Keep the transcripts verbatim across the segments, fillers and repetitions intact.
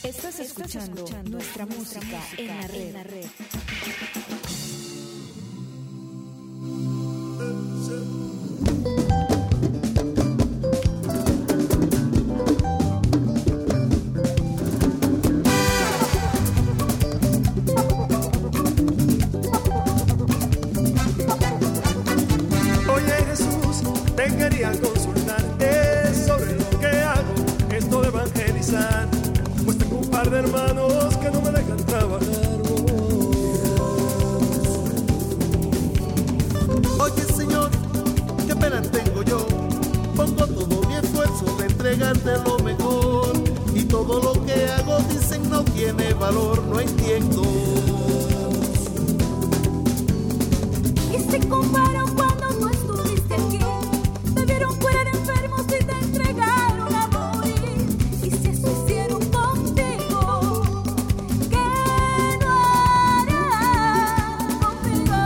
Estás escuchando, Estás escuchando nuestra, nuestra música, música en la red. En la red. Oye Jesús, te quería consultarte sobre lo que hago, esto de evangelizar. Pues tengo un par de hermanos que no me dejan trabajar. Oye Señor, qué pena tengo yo. Pongo todo mi esfuerzo de entregarte lo mejor, y todo lo que hago dicen no tiene valor, no entiendo. Y se comparan cuando no estuviste aquí, te vieron fuera de enfermos y te entregaron a morir. Y si eso hicieron contigo, ¿qué no harán conmigo?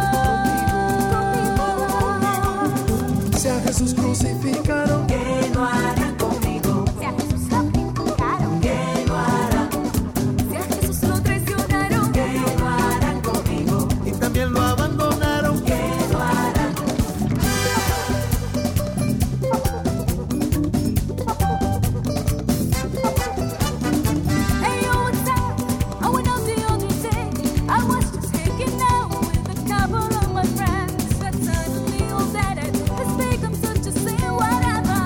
Conmigo. Si a Jesús crucificaron, ¿Qué no harán conmigo? Si a Jesús lo criticaron, ¿qué no harán? Si a Jesús lo traicionaron, ¿qué no harán conmigo? Y también lo abandonaron. ¿Qué no harán? Hey, yo, what's up? I went out the other day. I was just hanging out with a couple of my friends. But suddenly all that it has become such a sin, whatever.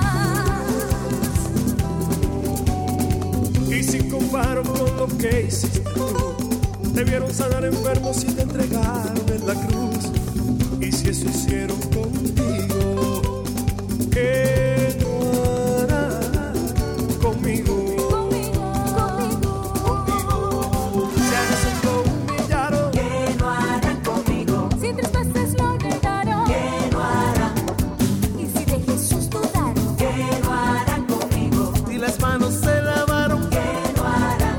y si comparo con lo que hiciste tú, te vieron sanar enfermos y te entregaron en la cruz. Y si eso hicieron contigo, ¿qué no harán conmigo? Conmigo, conmigo. Si a Jesús lo humillaron, ¿Qué no harán conmigo? Si tres veces lo negaron, ¿qué no harán? Y si de Jesús dudaron, ¿qué no harán conmigo? Y las manos se lavaron. ¿Qué no harán?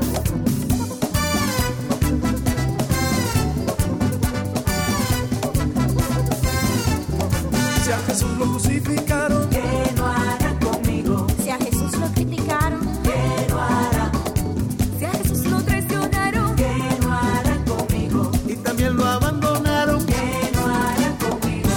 si a Jesús lo crucificaron, ¿Qué no harán conmigo? Si a Jesús lo criticaron, ¿qué no harán? Si a Jesús lo traicionaron, ¿qué no harán conmigo? Y también lo abandonaron. ¿Qué no harán conmigo?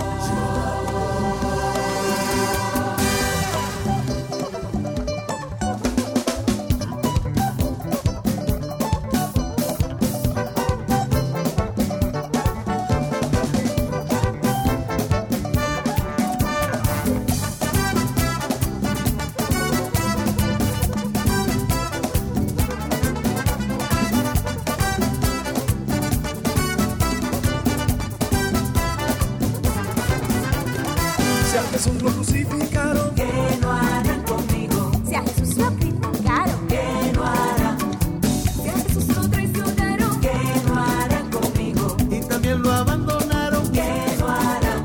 si a Jesús lo crucificaron, ¿Qué no harán conmigo? Si a Jesús lo criticaron, ¿qué no harán? Si a Jesús lo traicionaron, ¿qué no harán conmigo? Y también lo abandonaron. ¿Qué no harán?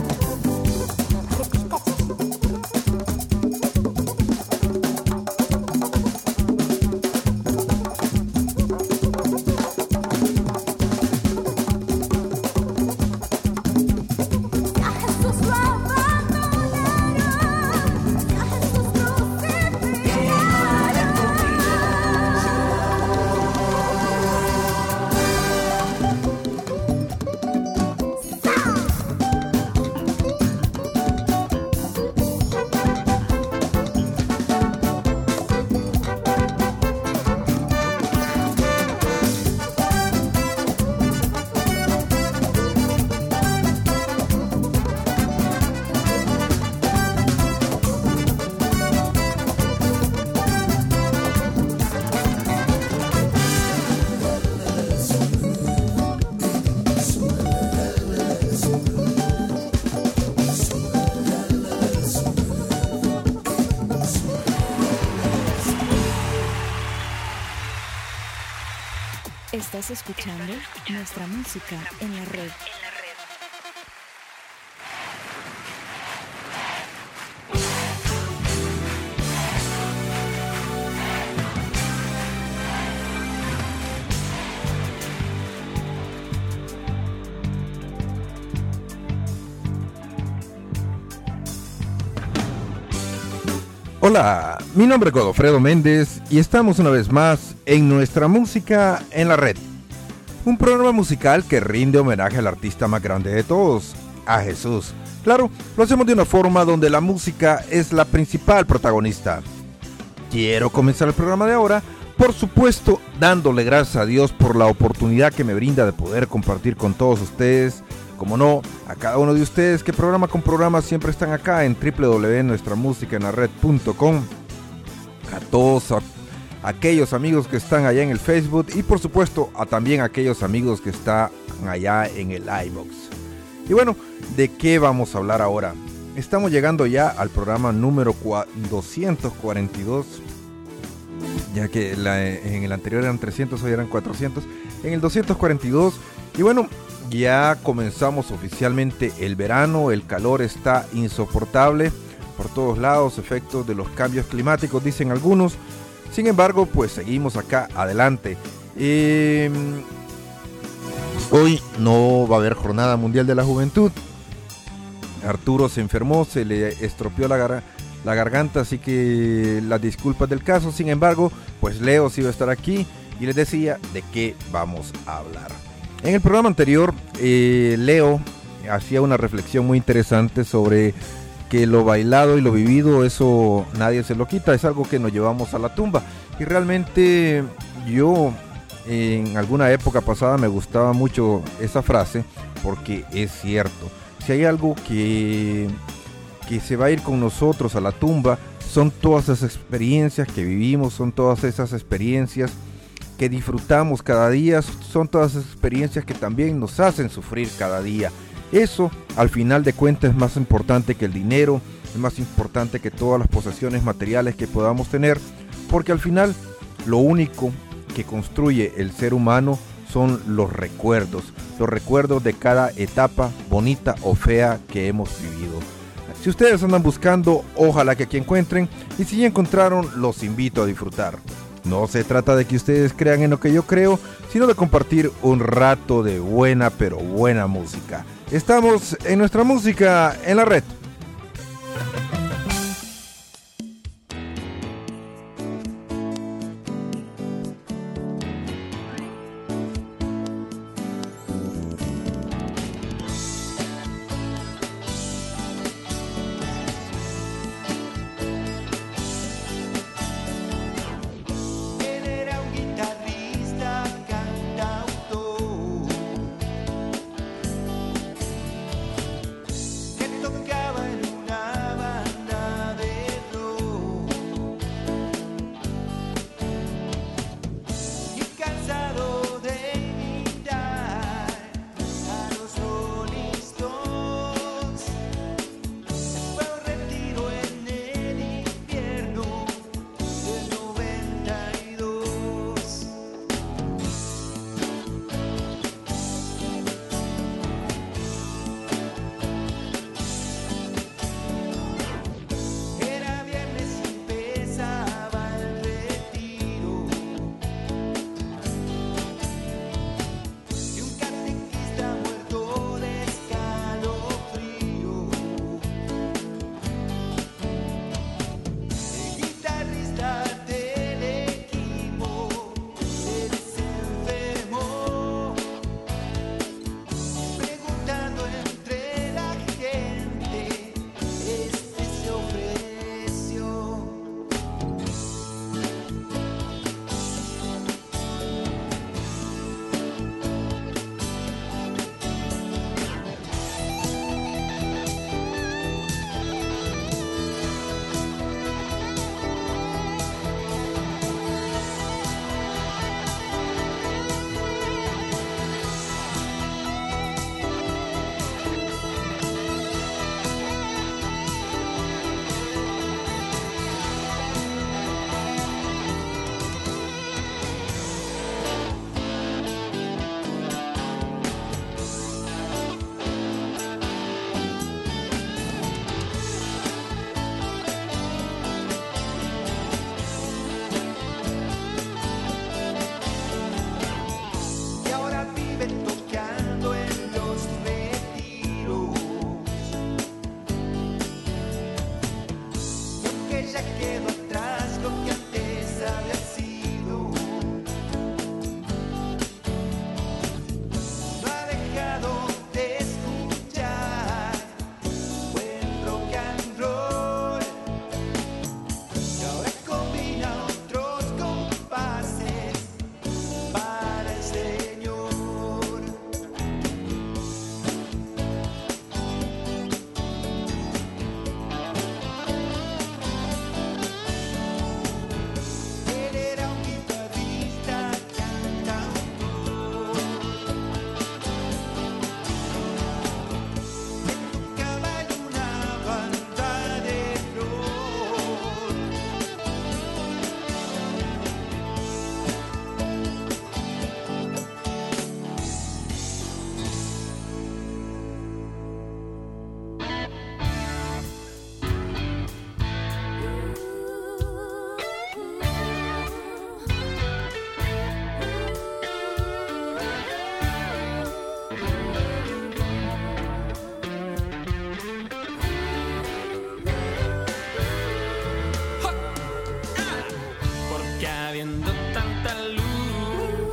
Si a Jesús lo abandonaron, si a Jesús lo criticaron, ¿qué no harán Estás escuchando nuestra música en la red. Hola, mi nombre es Godofredo Méndez y estamos una vez más en Nuestra Música en la Red. Un programa musical que rinde homenaje al artista más grande de todos, a Jesús. Claro, lo hacemos de una forma donde la música es la principal protagonista. Quiero comenzar el programa de ahora, por supuesto, dándole gracias a Dios por la oportunidad que me brinda de poder compartir con todos ustedes. Como no, a cada uno de ustedes que programa con programa siempre están acá en doble u doble u doble u punto nuestra música en la red punto com. A todos a, a aquellos amigos que están allá en el Facebook y por supuesto a también a aquellos amigos que están allá en el iVoox. Y bueno, ¿de qué vamos a hablar ahora? Estamos llegando ya al programa número doscientos cuarenta y dos, ya que la, en el anterior eran trescientos, hoy eran cuatrocientos, en el doscientos cuarenta y dos, y bueno, ya comenzamos oficialmente el verano, el calor está insoportable por todos lados, efectos de los cambios climáticos, dicen algunos. Sin embargo, pues seguimos acá adelante. Eh, hoy no va a haber Jornada Mundial de la Juventud. Arturo se enfermó, se le estropeó la, gar- la garganta, así que las disculpas del caso. Sin embargo, pues Leo sí va a estar aquí y les decía de qué vamos a hablar. En el programa anterior, eh, Leo hacía una reflexión muy interesante sobre que lo bailado y lo vivido, eso nadie se lo quita, es algo que nos llevamos a la tumba. Y realmente yo en alguna época pasada me gustaba mucho esa frase porque es cierto. Si hay algo que, que se va a ir con nosotros a la tumba, son todas esas experiencias que vivimos, son todas esas experiencias que disfrutamos cada día, son todas esas experiencias que también nos hacen sufrir cada día. Eso, al final de cuentas, es más importante que el dinero, es más importante que todas las posesiones materiales que podamos tener, porque al final lo único que construye el ser humano son los recuerdos, los recuerdos de cada etapa bonita o fea que hemos vivido. Si ustedes andan buscando, ojalá que aquí encuentren, y si ya encontraron, los invito a disfrutar. No se trata de que ustedes crean en lo que yo creo, sino de compartir un rato de buena pero buena música. Estamos en Nuestra Música en la Red. Tocaba habiendo tanta luz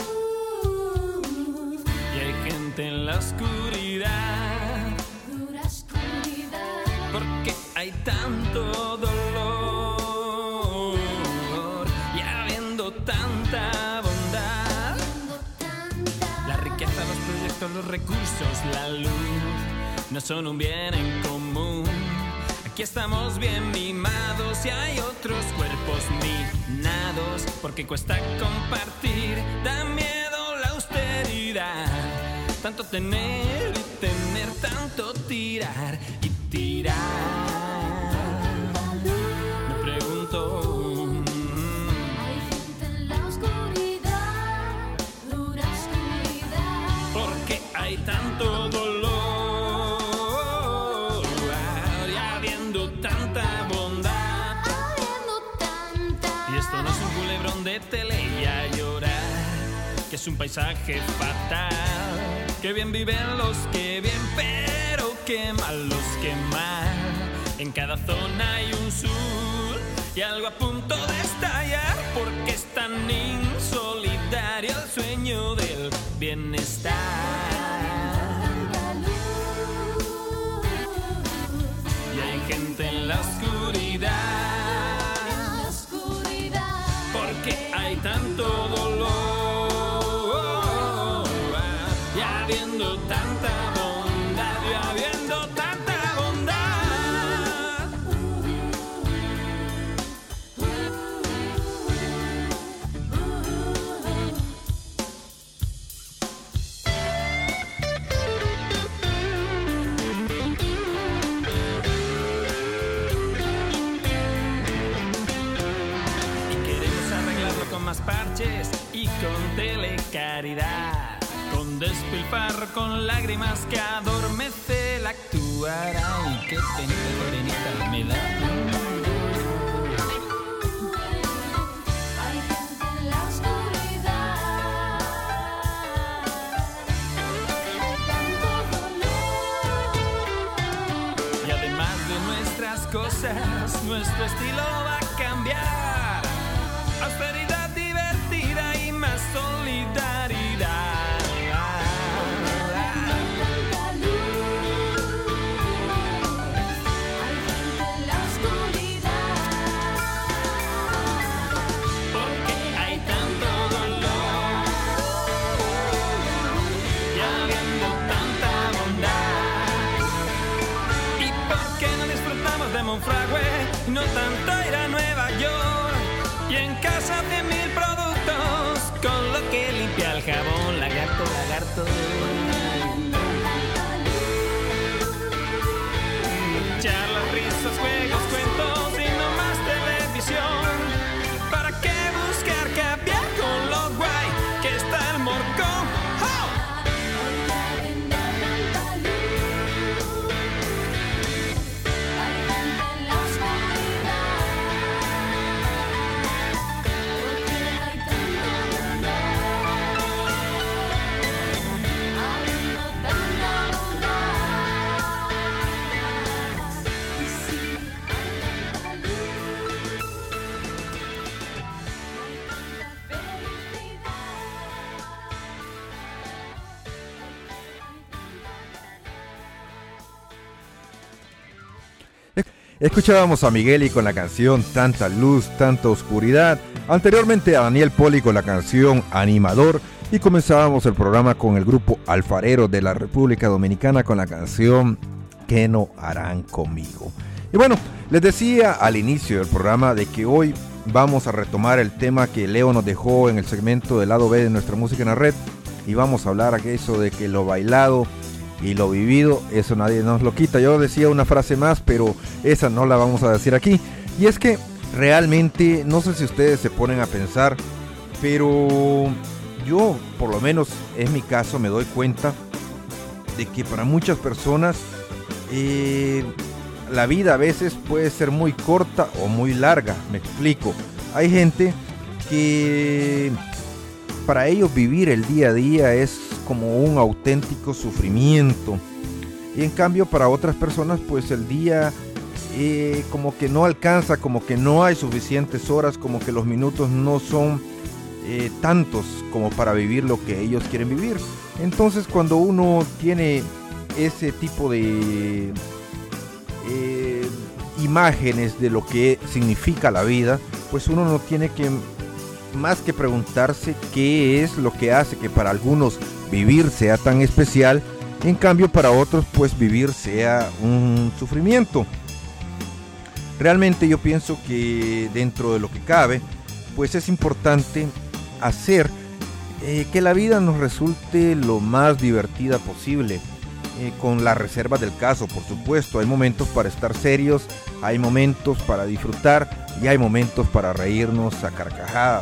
y hay gente en la oscuridad, dura oscuridad, porque hay tanto dolor y habiendo tanta bondad, la riqueza, los proyectos, los recursos, la luz no son un bien en común. Aquí estamos bien mimados y hay otros cuerpos minados, porque cuesta compartir, da miedo la austeridad, tanto tener y tener, tanto tirar y tirar. Me pregunto, hay gente en la oscuridad, dura oscuridad, ¿por qué hay tanto dolor? Y habiendo tanta bondad, habiendo tanta. y esto no es un culebrón de tele y a llorar, que es un paisaje fatal, que bien viven los que bien, pero que mal los que mal. En cada zona hay un sur y algo a punto de estallar, porque es tan insolidario el sueño del bienestar. Y hay gente en la oscuridad, porque hay tanto dolor y habiendo tanta bondad, y habiendo tanta bondad. Y queremos arreglarlo con más parches y con telecaridad, con despilfarro, con lágrimas que adormece la actuar. Ay, qué penita, morenita me da. Hay gente en la oscuridad, hay tanto dolor. Y además de nuestras cosas, nuestro estilo va a cambiar. Austeridad divertida y más solidaridad. Tanta luz, hay gente en la oscuridad, Porque hay tanto dolor y habiendo tanta bondad. ¿Y por qué no disfrutamos de Monfragüe y no tanto ir a Nueva York? Y en casa cien mil productos con lo que limpia el jabón, lagarto, lagarto. Charlas, risas, juegos, cuentos y no más televisión. ¿Para qué buscar caviar con lo guay que está el morcón? ¡Oh! habiendo tanta luz, hay gente en la oscuridad, porque hay tanta bondad, habiendo tanta bondad, y sí, hay tanta luz, hay tanta felicidad. Escuchábamos a Migueli con la canción Tanta Luz, Tanta Oscuridad, anteriormente a Daniel Poli con la canción Animador, y comenzábamos el programa con el grupo Alfarero de la República Dominicana con la canción ¿Qué no harán conmigo? Y bueno, les decía al inicio del programa de que hoy vamos a retomar el tema que Leo nos dejó en el segmento del lado B de nuestra música en la red, y vamos a hablar aquí eso de que lo bailado y lo vivido, eso nadie nos lo quita. Yo decía una frase más, pero esa no la vamos a decir aquí. Y es que realmente, no sé si ustedes se ponen a pensar, pero yo, por lo menos en mi caso, me doy cuenta de que para muchas personas eh, la vida a veces puede ser muy corta o muy larga. Me explico. Hay gente que para ellos vivir el día a día es como un auténtico sufrimiento, y en cambio para otras personas pues el día eh, como que no alcanza, como que no hay suficientes horas, como que los minutos no son eh, tantos como para vivir lo que ellos quieren vivir. Entonces cuando uno tiene ese tipo de eh, imágenes de lo que significa la vida, pues uno no tiene que más que preguntarse qué es lo que hace que para algunos vivir sea tan especial, en cambio para otros pues vivir sea un sufrimiento. Realmente yo pienso que dentro de lo que cabe, pues es importante hacer eh, que la vida nos resulte lo más divertida posible, eh, con las reservas del caso, por supuesto. Hay momentos para estar serios, hay momentos para disfrutar y hay momentos para reírnos a carcajadas.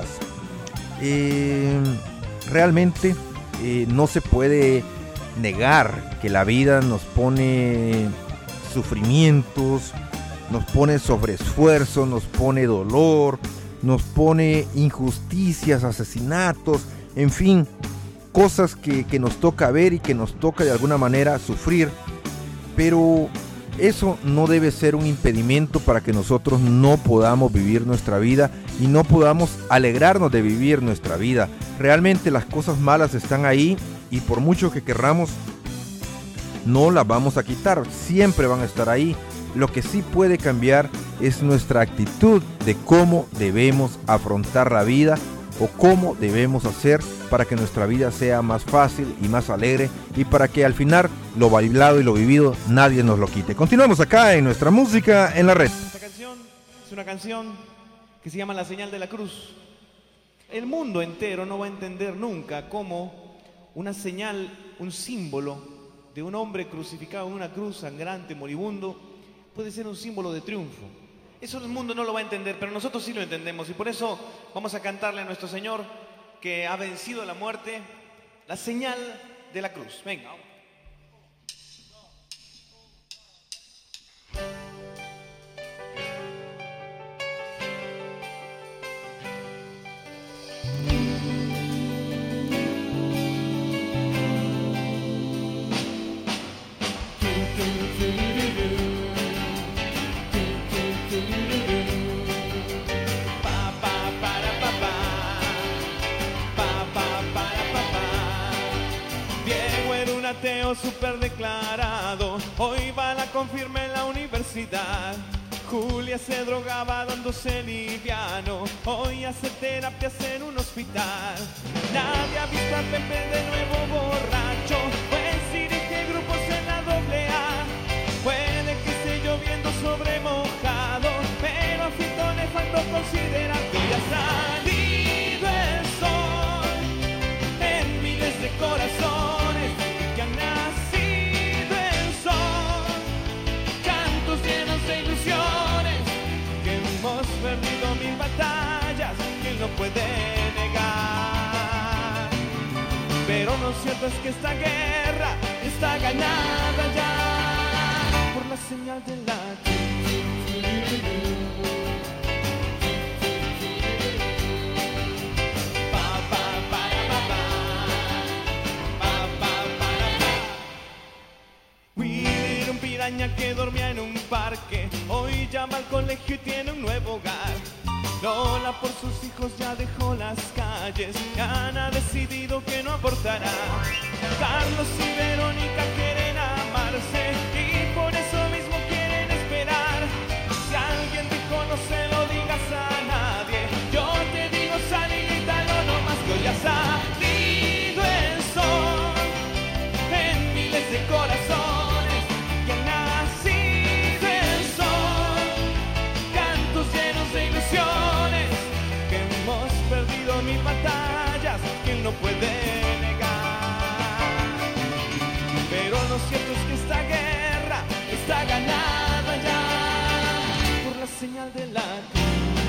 Eh, realmente eh, no se puede negar que la vida nos pone sufrimientos, nos pone sobreesfuerzo, nos pone dolor, nos pone injusticias, asesinatos, en fin, cosas que, que nos toca ver y que nos toca de alguna manera sufrir, pero eso no debe ser un impedimento para que nosotros no podamos vivir nuestra vida y no podamos alegrarnos de vivir nuestra vida. Realmente las cosas malas están ahí y por mucho que querramos, no las vamos a quitar, siempre van a estar ahí. Lo que sí puede cambiar es nuestra actitud de cómo debemos afrontar la vida o cómo debemos hacer para que nuestra vida sea más fácil y más alegre y para que al final lo bailado y lo vivido nadie nos lo quite. Continuamos acá en nuestra música en la red. Esta canción es una canción que se llama La Señal de la Cruz. El mundo entero no va a entender nunca cómo una señal, un símbolo de un hombre crucificado en una cruz sangrante, moribundo, puede ser un símbolo de triunfo. Eso el mundo no lo va a entender, pero nosotros sí lo entendemos y por eso vamos a cantarle a nuestro Señor que ha vencido la muerte, la señal de la cruz. Venga. Ateo super declarado, hoy va a la confirma en la universidad. Julia se drogaba dándose liviano, hoy hace terapias en un hospital. Nadie ha visto a Pepe de nuevo borracho, pues dirige grupos en la doble A. Puede que esté lloviendo sobre mojado, pero a Fito le faltó considerar que ya ha salido el sol en miles de corazones. Que ha nacido el sol, cantos llenos de ilusiones, que hemos perdido mil batallas, que no puede negar. Pero lo cierto es que esta guerra está ganada ya por la señal de la cruz. Que dormía en un parque, hoy llama al colegio y tiene un nuevo hogar. Lola por sus hijos ya dejó las calles, Ana ha decidido que no abortará. Carlos y Verónica quieren amarse y por eso mismo quieren esperar. Si alguien dijo no se lo digas a nadie, yo te digo sal y grítalo nomás que hoy ya ha salido el sol en miles de corazones. Perdido mil batallas, quien no puede negar. Pero lo cierto es que esta guerra está ganada ya por la señal de la cruz.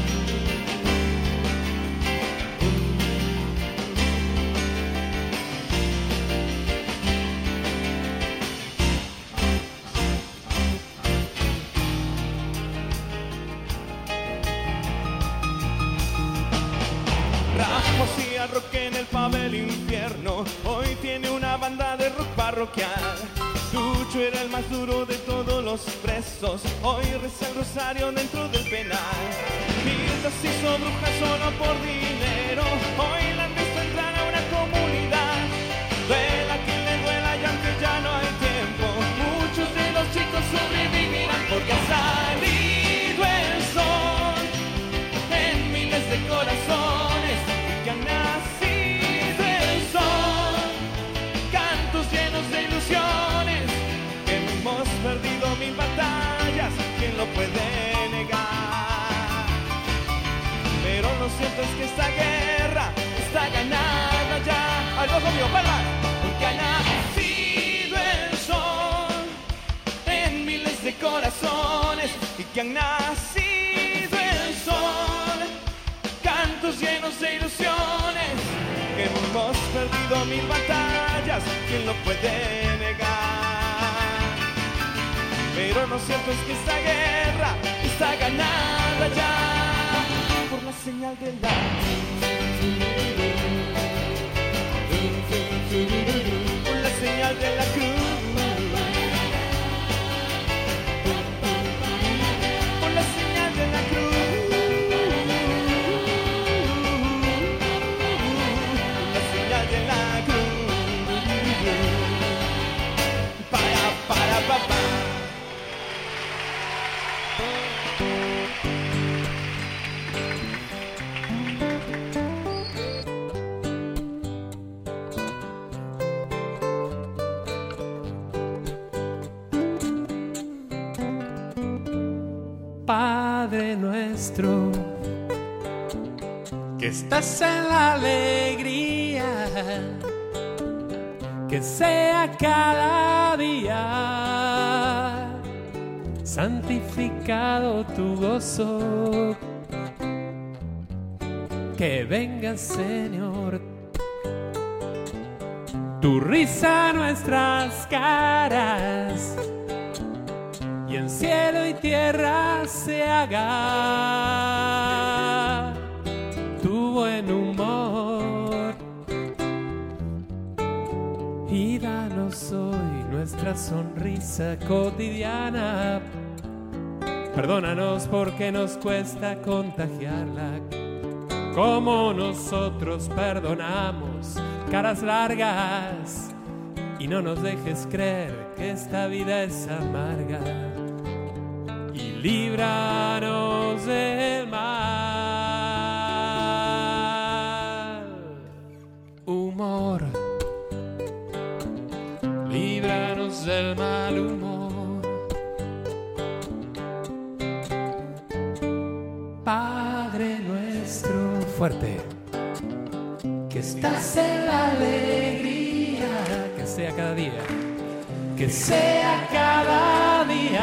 Hacía rock en el pub El Infierno, hoy tiene una banda de rock parroquial. Lucho era el más duro de todos los presos. presos, hoy reza el rosario dentro del penal. Mientras hizo bruja solo por dinero, hoy la han visto entrar a una comunidad. Duela quien le duela y aunque ya no hay tiempo, muchos de los chicos sobrevivirán porque ha salido el sol en miles de corazones que han nacido el sol. Cantos llenos de ilusiones, que hemos perdido mil batallas, ¿quién lo puede negar? Pero lo cierto es que esta guerra está ganada ya. ¡Al ojo mío, palmas! Porque ha nacido el sol en miles de corazones y que han nacido el sol. Cantos llenos de ilusiones, que hemos perdido mil batallas, ¿quién lo puede negar? Pero lo cierto es que esta guerra está ganada ya por la señal de la por la señal de la cruz, por la señal de la cruz, la señal de la cruz. Para, para, papá. Padre nuestro, que estás en la alegría, que sea cada día santificado tu gozo, que venga, Señor, tu risa a nuestras caras, y en cielo y tierra se haga tu buen humor. Y danos hoy nuestra sonrisa cotidiana. Perdónanos porque nos cuesta contagiarla, como nosotros perdonamos caras largas. Y no nos dejes creer que esta vida es amarga. Y líbranos del mal humor. Líbranos del mal humor. Padre nuestro, fuerte, que estás en la alegría, que sea cada día, que sea cada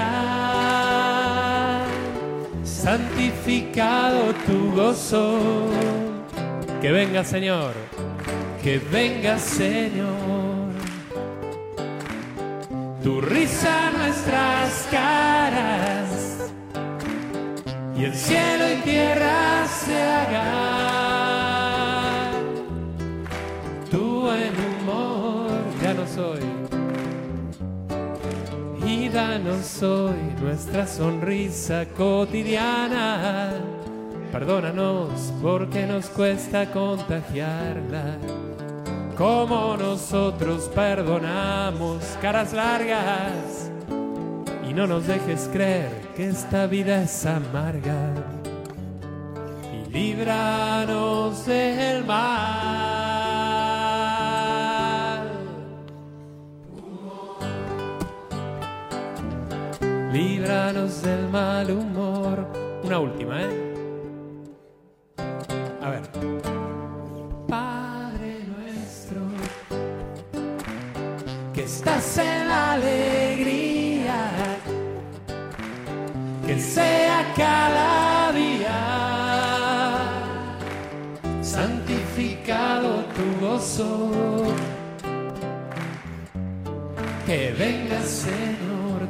día santificado tu gozo. Que venga, Señor, que venga, Señor, tu risa a nuestras caras, y el cielo y tierra se haga tu buen humor. Danos hoy, y danos hoy nuestra sonrisa cotidiana. Perdónanos porque nos cuesta contagiarla, como nosotros perdonamos caras largas. Y no nos dejes creer que esta vida es amarga. Y líbranos del mal. Líbranos del mal humor. Una última, ¿eh? A ver. Padre nuestro, que estás en la alegría, que sea cada día santificado tu gozo. Que venga, Señor,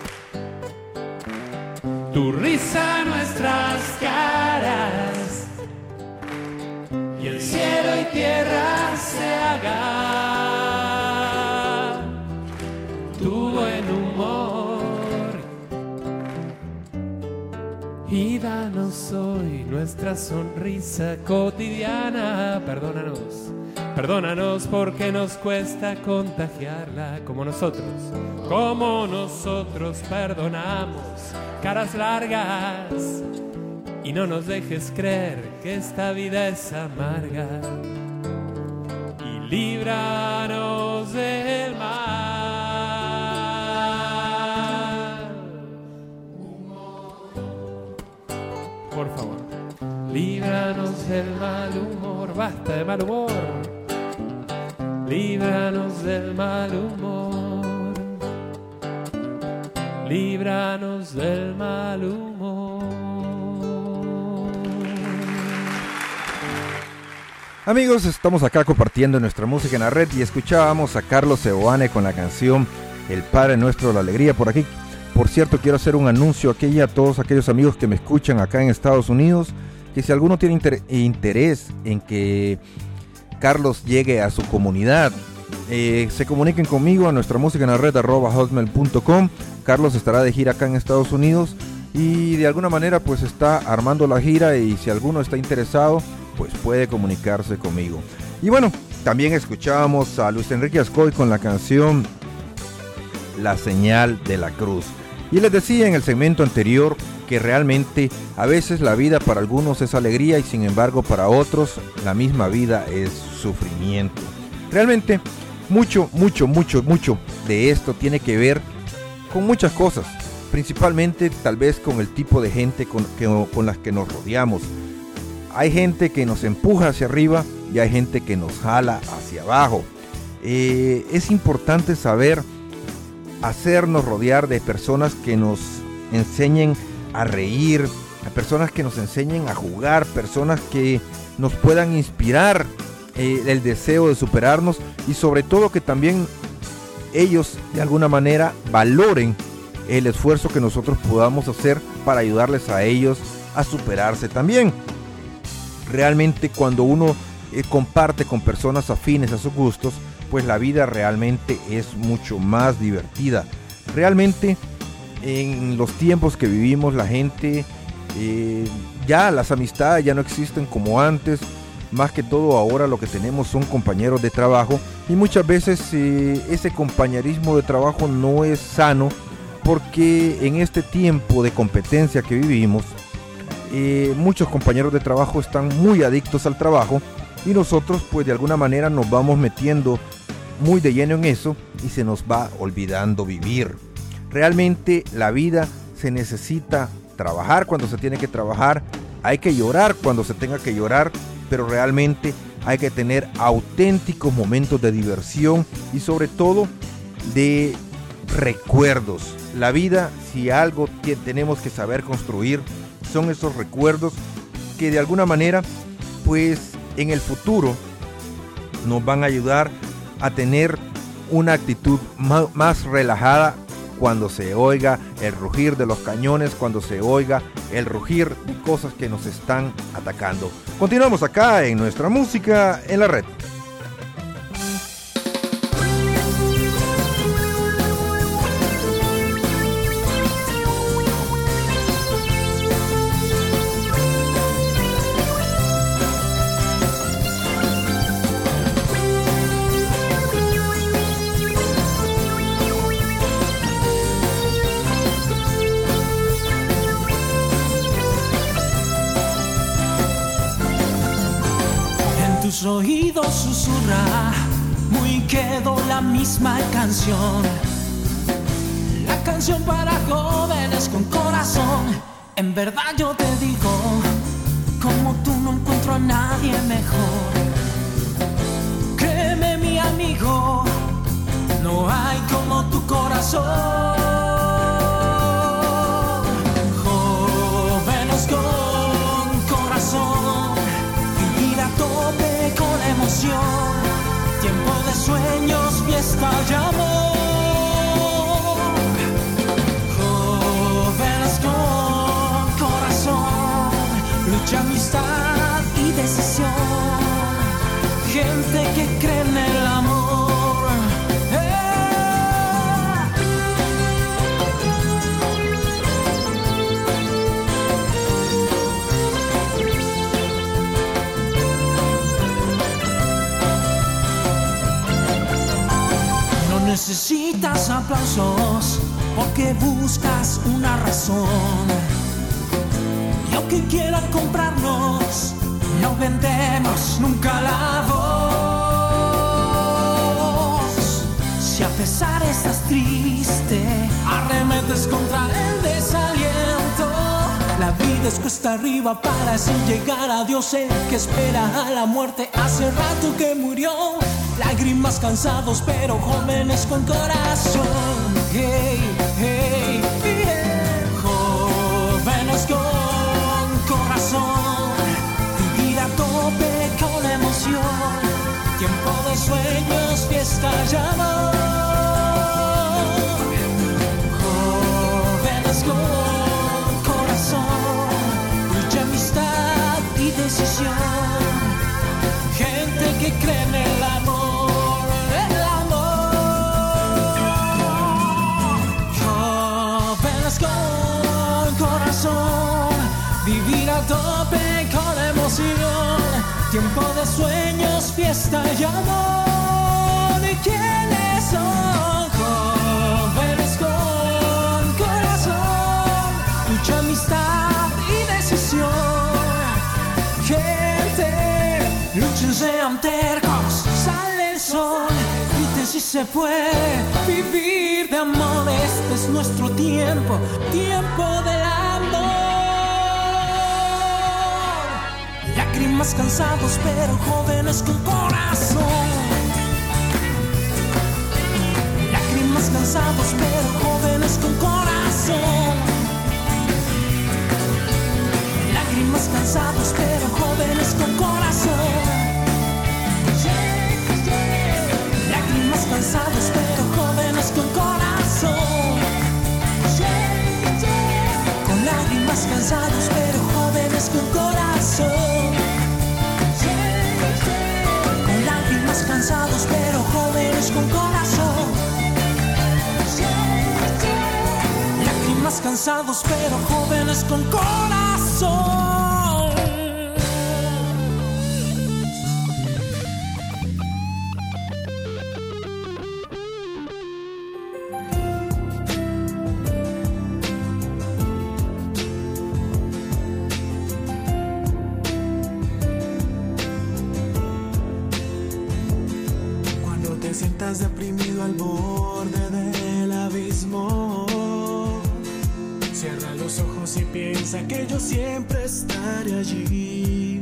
tu risa a nuestras caras, y el cielo y tierra se haga tu buen humor. Perdónanos hoy nuestra sonrisa cotidiana. Perdónanos, perdónanos porque nos cuesta contagiarla como nosotros, como nosotros perdonamos caras largas. Y no nos dejes creer que esta vida es amarga. Y líbranos del mal. Por favor, líbranos del mal humor. Basta de mal humor. Líbranos del mal humor. Líbranos del mal humor. Amigos, estamos acá compartiendo nuestra música en la red y escuchábamos a Carlos Seoane con la canción El Padre Nuestro, la Alegría. Por aquí, por cierto, quiero hacer un anuncio aquí a todos aquellos amigos que me escuchan acá en Estados Unidos, que si alguno tiene inter- interés en que Carlos llegue a su comunidad, eh, se comuniquen conmigo a nuestra música en la red arroba hotmail punto com. Carlos estará de gira acá en Estados Unidos y de alguna manera pues está armando la gira, y si alguno está interesado pues puede comunicarse conmigo. Y bueno, también escuchábamos a Luis Enrique Ascoy con la canción La Señal de la Cruz. Y les decía en el segmento anterior que realmente a veces la vida para algunos es alegría y sin embargo para otros la misma vida es sufrimiento. Realmente mucho, mucho, mucho, mucho de esto tiene que ver con muchas cosas, principalmente tal vez con el tipo de gente con, que, con las que nos rodeamos. Hay gente que nos empuja hacia arriba y hay gente que nos jala hacia abajo. Eh, es importante saber hacernos rodear de personas que nos enseñen a reír, a personas que nos enseñen a jugar, personas que nos puedan inspirar eh, el deseo de superarnos, y sobre todo que también ellos de alguna manera valoren el esfuerzo que nosotros podamos hacer para ayudarles a ellos a superarse también. Realmente cuando uno eh, comparte con personas afines a sus gustos, pues la vida realmente es mucho más divertida. Realmente en los tiempos que vivimos la gente, eh, ya las amistades ya no existen como antes. Más que todo ahora lo que tenemos son compañeros de trabajo, y muchas veces eh, ese compañerismo de trabajo no es sano, porque en este tiempo de competencia que vivimos, Eh, muchos compañeros de trabajo están muy adictos al trabajo, y nosotros pues de alguna manera nos vamos metiendo muy de lleno en eso y se nos va olvidando vivir. Realmente la vida se necesita trabajar cuando se tiene que trabajar, hay que llorar cuando se tenga que llorar, pero realmente hay que tener auténticos momentos de diversión y sobre todo de recuerdos. La vida, si algo que tenemos que saber construir, son esos recuerdos que de alguna manera pues en el futuro nos van a ayudar a tener una actitud más, más relajada cuando se oiga el rugir de los cañones, cuando se oiga el rugir de cosas que nos están atacando. Continuamos acá en nuestra música en la red. Tus oídos susurra muy quedo la misma canción, la canción para jóvenes con corazón. En verdad yo te digo, como tú no encuentro a nadie mejor. Créeme mi amigo, no hay como tu corazón. Jóvenes con corazón, vivir a tope con emoción, tiempo de sueños, fiesta y amor. Jóvenes con corazón, lucha, amistad y decisión, gente que cree en el amor. ¡Eh! necesitas aplausos porque buscas una razón. Y aunque quieran comprarnos, no vendemos nunca la voz. Si a pesar estás triste, arremetes contra el desaliento. La vida es cuesta arriba para así llegar a Dios. El que espera a la muerte hace rato que murió. Lágrimas cansados pero jóvenes con corazón. Hey, hey, hey. Jóvenes con corazón. Vivir a tope con emoción. Tiempo de sueños, fiesta y amor. Jóvenes con corazón. Lucha, amistad y decisión. Gente que cree en el amor, el amor. Jóvenes con corazón, vivir a tope con emoción. Tiempo de sueños, fiesta y amor. ¿Y quiénes son? Jóvenes con corazón, mucha amistad y decisión. Gente, luchen, sean tercos, sale el sol, griten si se puede vivir de amor. Este es nuestro tiempo, tiempo del amor. Lágrimas cansados pero jóvenes con corazón. Lágrimas cansados pero jóvenes con corazón. Lágrimas cansados pero jóvenes con corazón. Lágrimas cansados pero jóvenes con corazón. Con lágrimas cansados pero jóvenes con corazón. Con lágrimas cansados pero jóvenes con corazón. Lágrimas cansados pero jóvenes con corazón. Deprimido al borde del abismo, cierra los ojos y piensa que yo siempre estaré allí.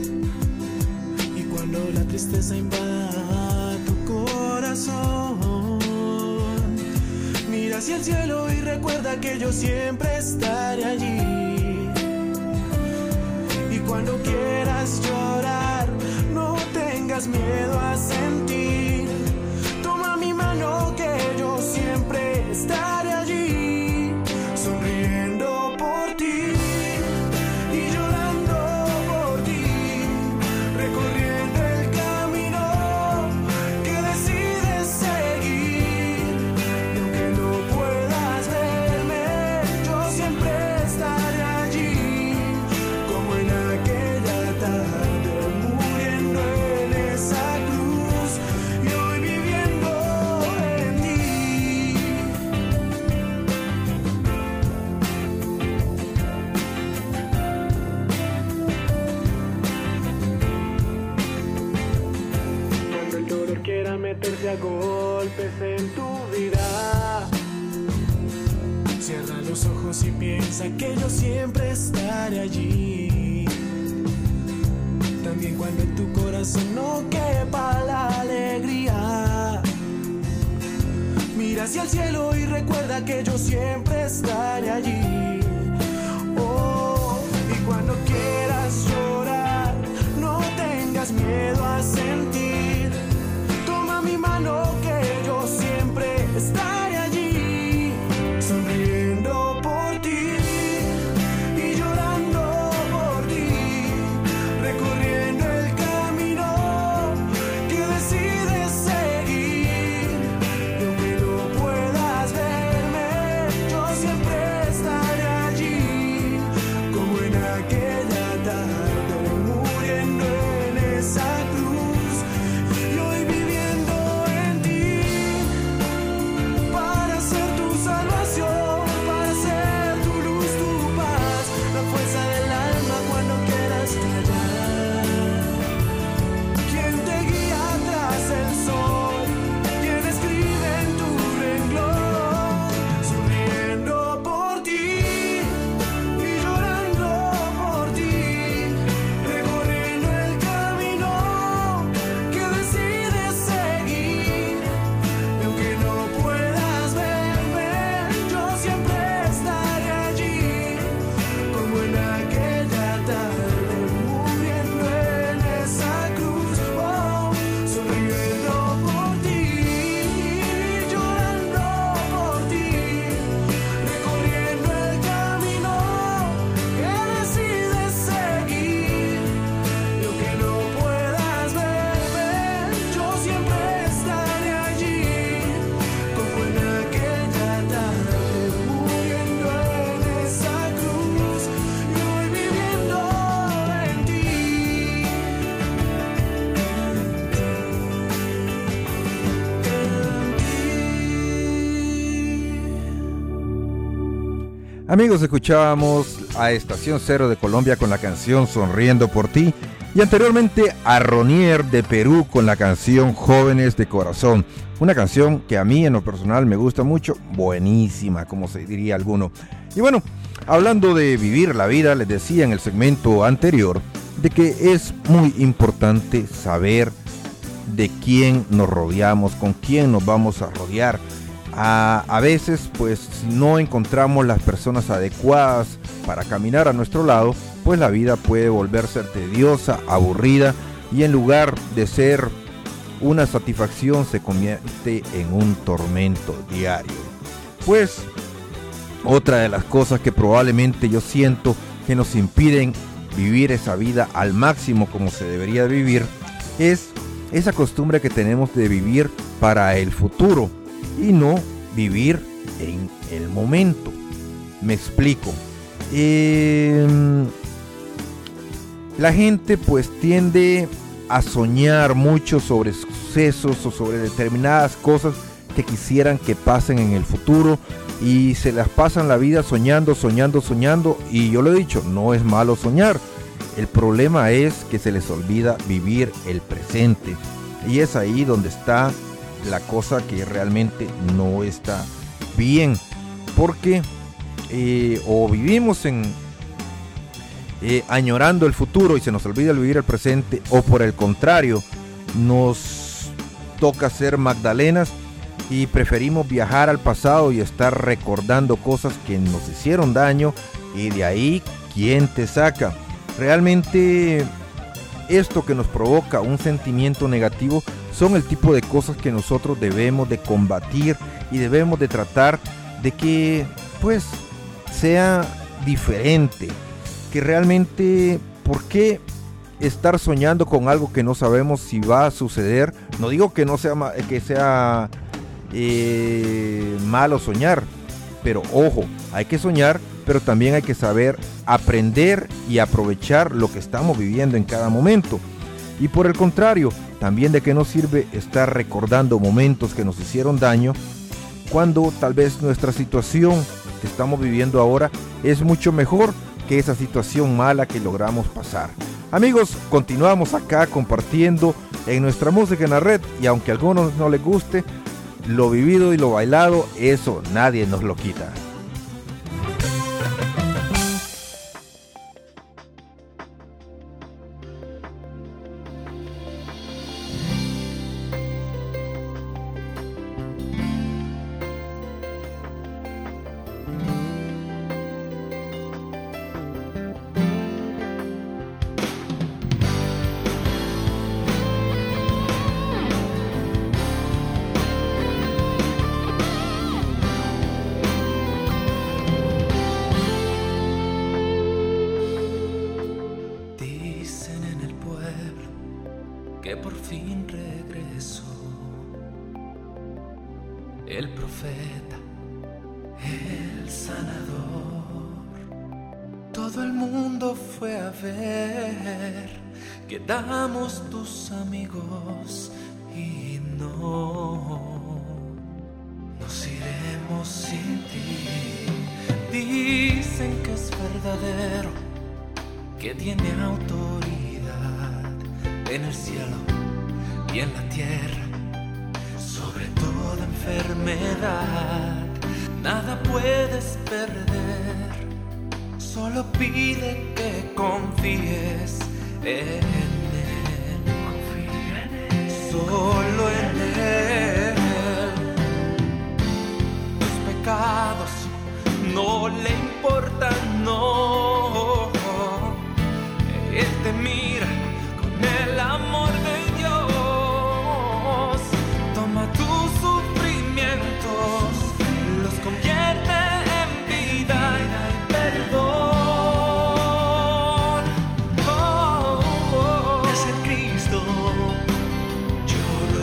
Y cuando la tristeza invada tu corazón, mira hacia el cielo y recuerda que yo siempre estaré allí. Y cuando quieras llorar, no tengas miedo a sentir. Mi mano que yo siempre estaré allí, sonriendo por ti y llorando por ti, recorriendo el camino que decides seguir. Y aunque no puedas verme, yo siempre estaré allí, como en aquella tarde, muriendo en esa cruz y hoy viviendo. Quiera meterse a golpes en tu vida, cierra los ojos y piensa que yo siempre estaré allí. También cuando en tu corazón no quepa la alegría, mira hacia el cielo y recuerda que yo siempre estaré allí. Oh, y cuando quieras llorar, no tengas miedo a sentir. Mi mano que yo siempre estaré allí, sonriendo por ti y llorando por ti, recorriendo el camino que decides seguir. Y aunque no puedas verme, yo siempre estaré allí, como en aquella tarde, muriendo en esa cruz. Amigos, escuchábamos a Estación Cero de Colombia con la canción Sonriendo por ti y anteriormente a Ronier de Perú con la canción Jóvenes de Corazón. Una canción que a mí en lo personal me gusta mucho, buenísima, como se diría alguno. Y bueno, hablando de vivir la vida, les decía en el segmento anterior de que es muy importante saber de quién nos rodeamos, con quién nos vamos a rodear. A, a veces pues si no encontramos las personas adecuadas para caminar a nuestro lado, pues la vida puede volverse tediosa, aburrida y en lugar de ser una satisfacción se convierte en un tormento diario. Pues otra de las cosas que probablemente yo siento que nos impiden vivir esa vida al máximo como se debería vivir es esa costumbre que tenemos de vivir para el futuro y no vivir en el momento. Me explico. Eh, la gente pues tiende a soñar mucho sobre sucesos o sobre determinadas cosas que quisieran que pasen en el futuro y se las pasan la vida soñando, soñando, soñando y yo lo he dicho, no es malo soñar. El problema es que se les olvida vivir el presente y es ahí donde está la cosa que realmente no está bien, porque eh, o vivimos en eh, añorando el futuro y se nos olvida vivir el presente, o por el contrario nos toca ser magdalenas y preferimos viajar al pasado y estar recordando cosas que nos hicieron daño y de ahí ¿quién te saca? Realmente esto que nos provoca un sentimiento negativo son el tipo de cosas que nosotros debemos de combatir y debemos de tratar de que pues sea diferente, que realmente ¿por qué estar soñando con algo que no sabemos si va a suceder? No digo que no sea que sea eh, malo soñar, pero ojo, hay que soñar, pero también hay que saber aprender y aprovechar lo que estamos viviendo en cada momento. Y por el contrario, también de qué nos sirve estar recordando momentos que nos hicieron daño cuando tal vez nuestra situación que estamos viviendo ahora es mucho mejor que esa situación mala que logramos pasar. Amigos, continuamos acá compartiendo en nuestra música en la red y aunque a algunos no les guste, lo vivido y lo bailado, eso nadie nos lo quita. Quedamos tus amigos y no nos iremos sin ti. Dicen que es verdadero, que tiene autoridad en el cielo y en la tierra, sobre toda enfermedad. Nada puedes perder, solo pide que confíes en él, confía en él, solo en él. Tus pecados no le importan, no. Él te mira con el amor de Dios. Toma tus sufrimientos, los convierte en vida y perdón. Yo lo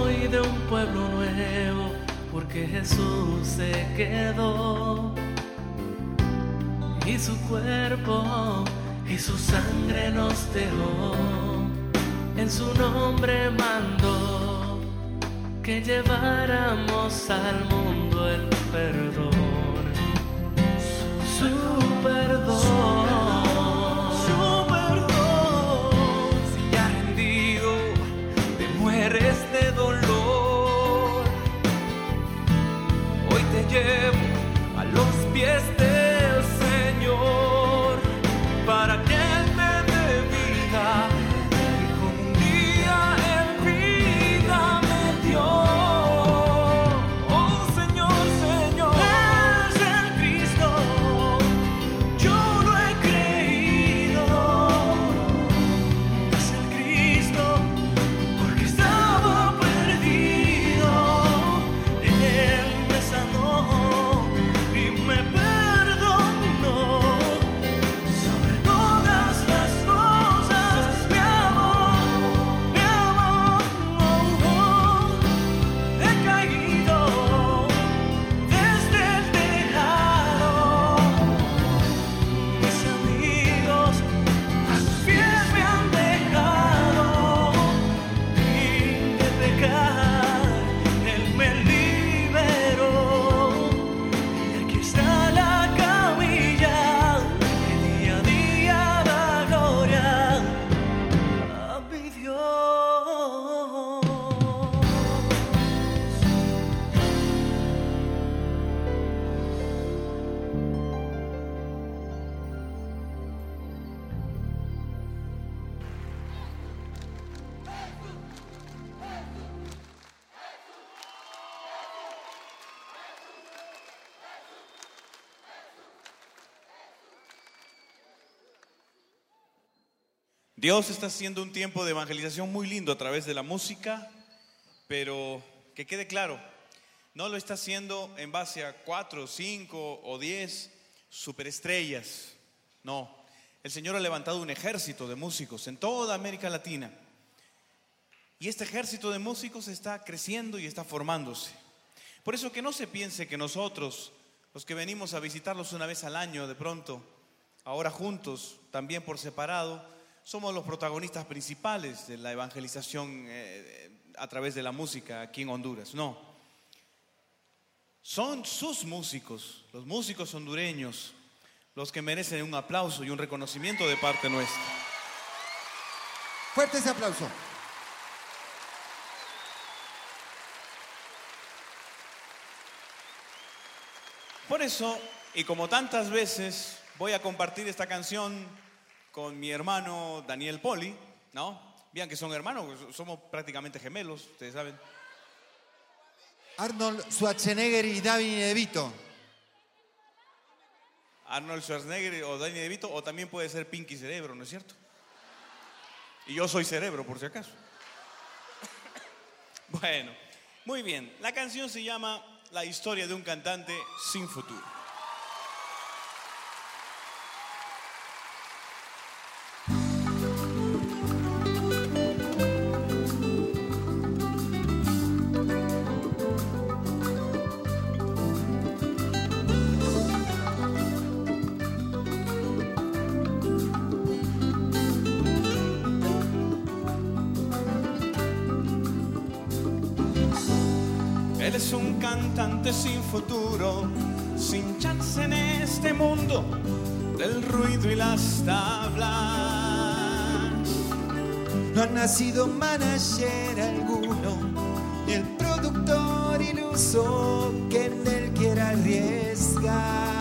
soy de un pueblo nuevo, porque Jesús se quedó. Y su cuerpo y su sangre nos dejó. En su nombre mandó que lleváramos al mundo el perdón. Su perdón. Su perdón. Si ya rendido te mueres de dolor, hoy te llevo a los pies del Señor para que Él te dé vida, y como un día Él vida me dio. Oh Señor, Señor, es el Cristo, yo lo he creído. Es el Cristo, porque estaba perdido. Él me sanó y me perdonó. Sobre todas las cosas, mi amor, mi amor, oh, oh. He caído desde el tejado. Mis amigos a sus pies me han dejado, y de pecar Él me liberó. Y aquí está la camilla que día a día da gloria a mi Dios. Dios está haciendo un tiempo de evangelización muy lindo a través de la música, pero que quede claro, no lo está haciendo en base a cuatro, cinco o diez superestrellas. No, el Señor ha levantado un ejército de músicos en toda América Latina. Y este ejército de músicos está creciendo y está formándose. Por eso que no se piense que nosotros, los que venimos a visitarlos una vez al año de pronto, ahora juntos, también por separado, somos los protagonistas principales de la evangelización eh, a través de la música aquí en Honduras. No. Son sus músicos, los músicos hondureños, los que merecen un aplauso y un reconocimiento de parte nuestra. Fuerte ese aplauso. Por eso, y como tantas veces, voy a compartir esta canción con mi hermano Daniel Poli, ¿no? Vean que son hermanos, somos prácticamente gemelos, ustedes saben. Arnold Schwarzenegger y Danny DeVito. Arnold Schwarzenegger o Danny DeVito, o también puede ser Pinky Cerebro, ¿no es cierto? Y yo soy Cerebro, por si acaso. Bueno, muy bien. La canción se llama La historia de un cantante sin futuro. Él es un cantante sin futuro, sin chance en este mundo del ruido y las tablas. No ha nacido manager alguno, ni el productor iluso que en él quiera arriesgar.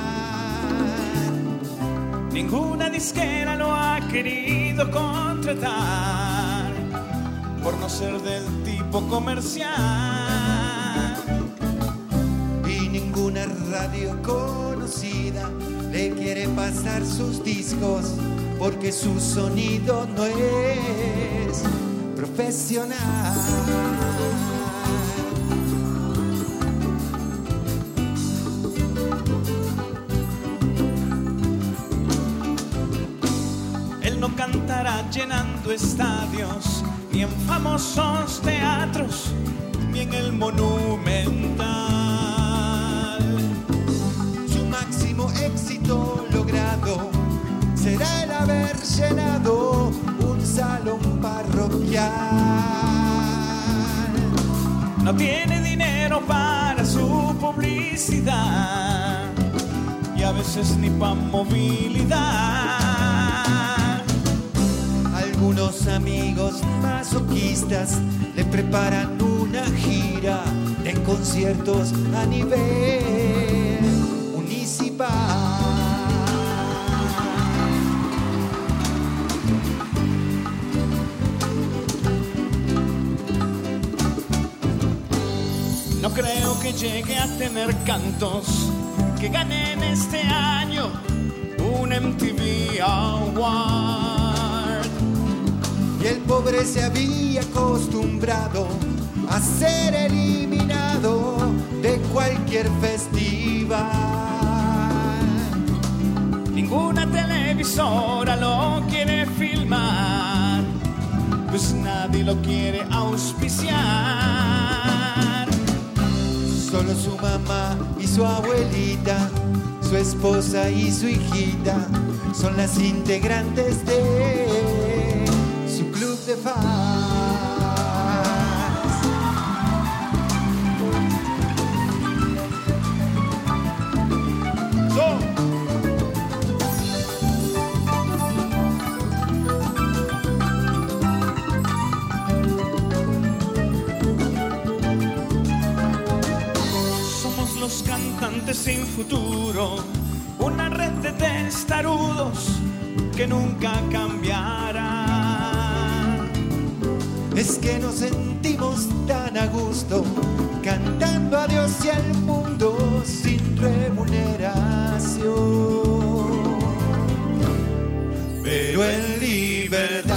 Ninguna disquera lo ha querido contratar por no ser del tipo comercial. Y ninguna radio conocida le quiere pasar sus discos porque su sonido no es profesional. Él no cantará llenando estadios ni en famosos teatros, ni en el Monumental. Su máximo éxito logrado será el haber llenado un salón parroquial. No tiene dinero para su publicidad y a veces ni para movilidad. Algunos amigos masoquistas le preparan una gira de conciertos a nivel municipal. No creo que llegue a tener cantos que ganen este año un M T V Award. Y el pobre se había acostumbrado a ser eliminado de cualquier festival. Ninguna televisora lo quiere filmar, pues nadie lo quiere auspiciar. Solo su mamá y su abuelita, su esposa y su hijita son las integrantes de su club de fans. So. Los cantantes sin futuro, una red de testarudos que nunca cambiará. Es que nos sentimos tan a gusto cantando a Dios y al mundo sin remuneración, pero en libertad.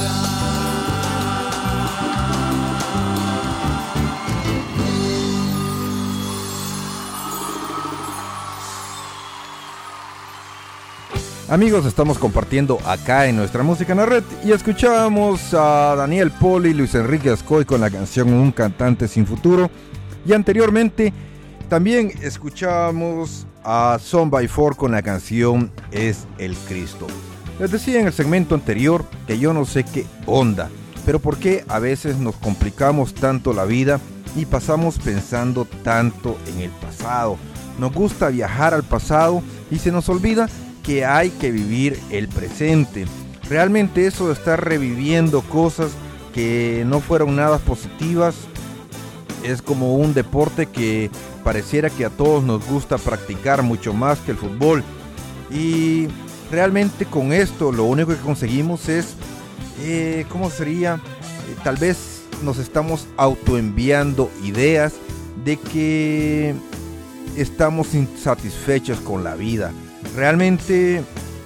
Amigos, estamos compartiendo acá en Nuestra Música en la Red y escuchábamos a Daniel Poli y Luis Enrique Ascoy con la canción Un Cantante Sin Futuro, y anteriormente también escuchábamos a Son by Four con la canción Es el Cristo. Les decía en el segmento anterior que yo no sé qué onda, pero por qué a veces nos complicamos tanto la vida y pasamos pensando tanto en el pasado. Nos gusta viajar al pasado y se nos olvida que hay que vivir el presente. Realmente eso de estar reviviendo cosas que no fueron nada positivas es como un deporte que pareciera que a todos nos gusta practicar mucho más que el fútbol, y realmente con esto lo único que conseguimos es eh, ¿cómo sería? Eh, tal vez nos estamos autoenviando ideas de que estamos insatisfechos con la vida. Realmente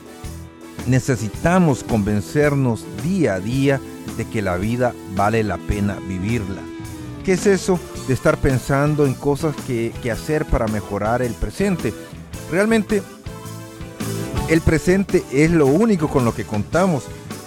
necesitamos convencernos día a día de que la vida vale la pena vivirla. ¿Qué es eso de estar pensando en cosas que, que hacer para mejorar el presente? Realmente el presente es lo único con lo que contamos,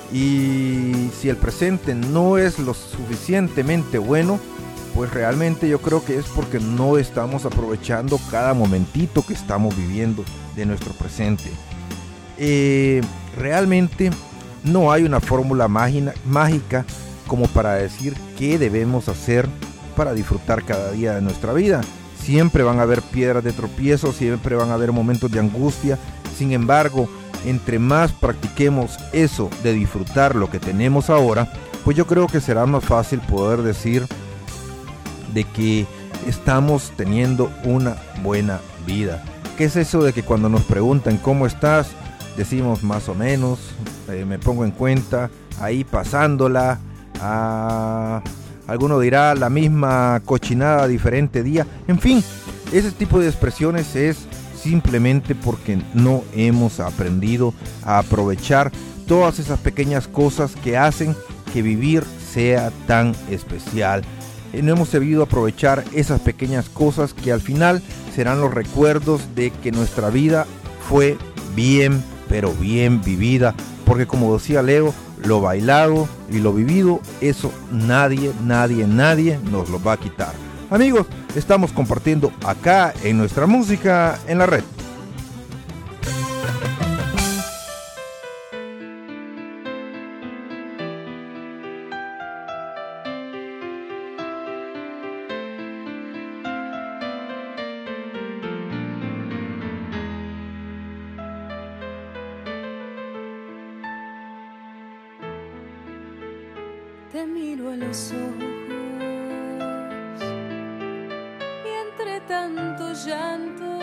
y si el presente no es lo suficientemente bueno, pues realmente yo creo que es porque no estamos aprovechando cada momentito que estamos viviendo de nuestro presente. Eh, realmente no hay una fórmula mágica como para decir qué debemos hacer para disfrutar cada día de nuestra vida. Siempre van a haber piedras de tropiezo, siempre van a haber momentos de angustia. Sin embargo, entre más practiquemos eso de disfrutar lo que tenemos ahora, pues yo creo que será más fácil poder decir de que estamos teniendo una buena vida. ¿Qué es eso de que cuando nos preguntan cómo estás, decimos más o menos, eh, me pongo en cuenta, ahí pasándola, a... alguno dirá la misma cochinada, diferente día? En fin, ese tipo de expresiones es simplemente porque no hemos aprendido a aprovechar todas esas pequeñas cosas que hacen que vivir sea tan especial. No hemos sabido aprovechar esas pequeñas cosas que al final serán los recuerdos de que nuestra vida fue bien, pero bien vivida, porque como decía Leo, lo bailado y lo vivido, eso nadie, nadie, nadie nos lo va a quitar. Amigos, estamos compartiendo acá en nuestra música en la red. Te miro a los ojos y entre tanto llanto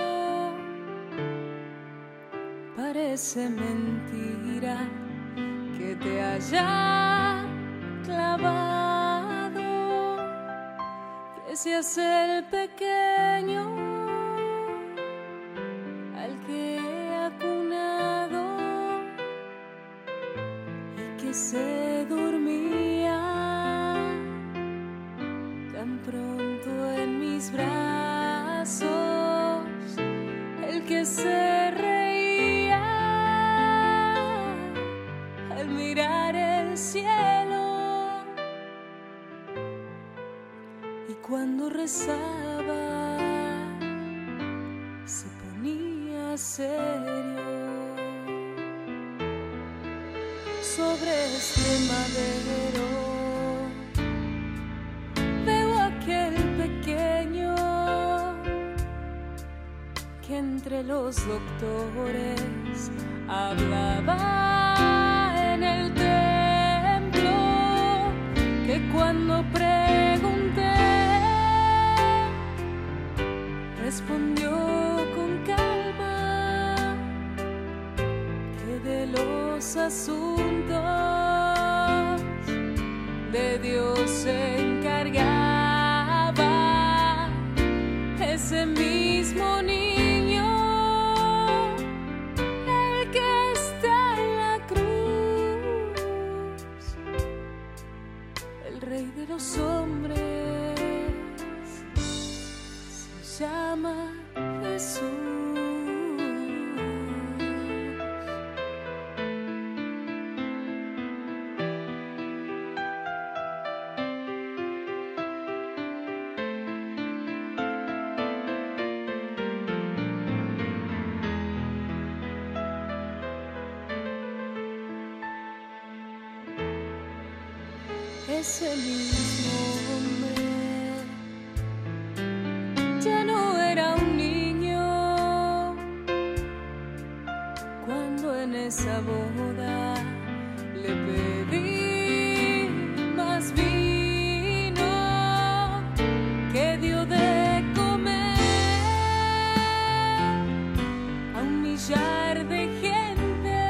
parece mentira que te haya clavado, que seas el pequeño al que he acunado y que se dormía tan pronto en mis brazos, el que se reía al mirar el cielo y cuando rezaba se ponía serio. Sobre este madero veo aquel pequeño que entre los doctores hablaba en el templo, que cuando pregunté respondió con calma que de los asuntos de Dios se encargaba ese mismo niño, el que está en la cruz, el rey de los hombres, se llama Jesús. Ese mismo hombre ya no era un niño cuando en esa boda le pedí más vino que dio de comer a un millar de gente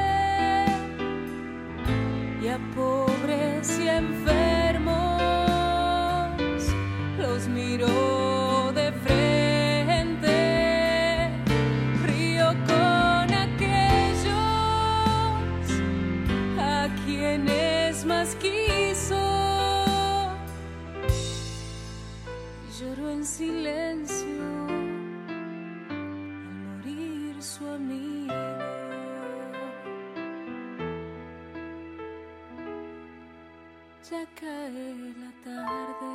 y a pobres y enfermos. Los miró de frente, río con aquellos a quienes más quiso y lloró en silencio al morir su amigo. Ya cae la tarde,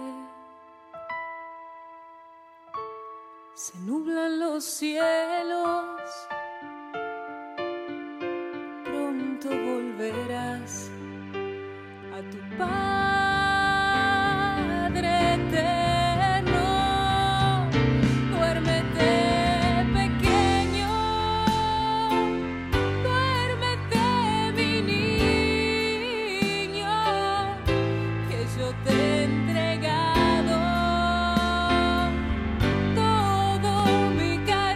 se nublan los cielos, pronto volverás a tu Padre eterno. Duérmete, pequeño, duérmete, mi niño, que yo te he entregado todo mi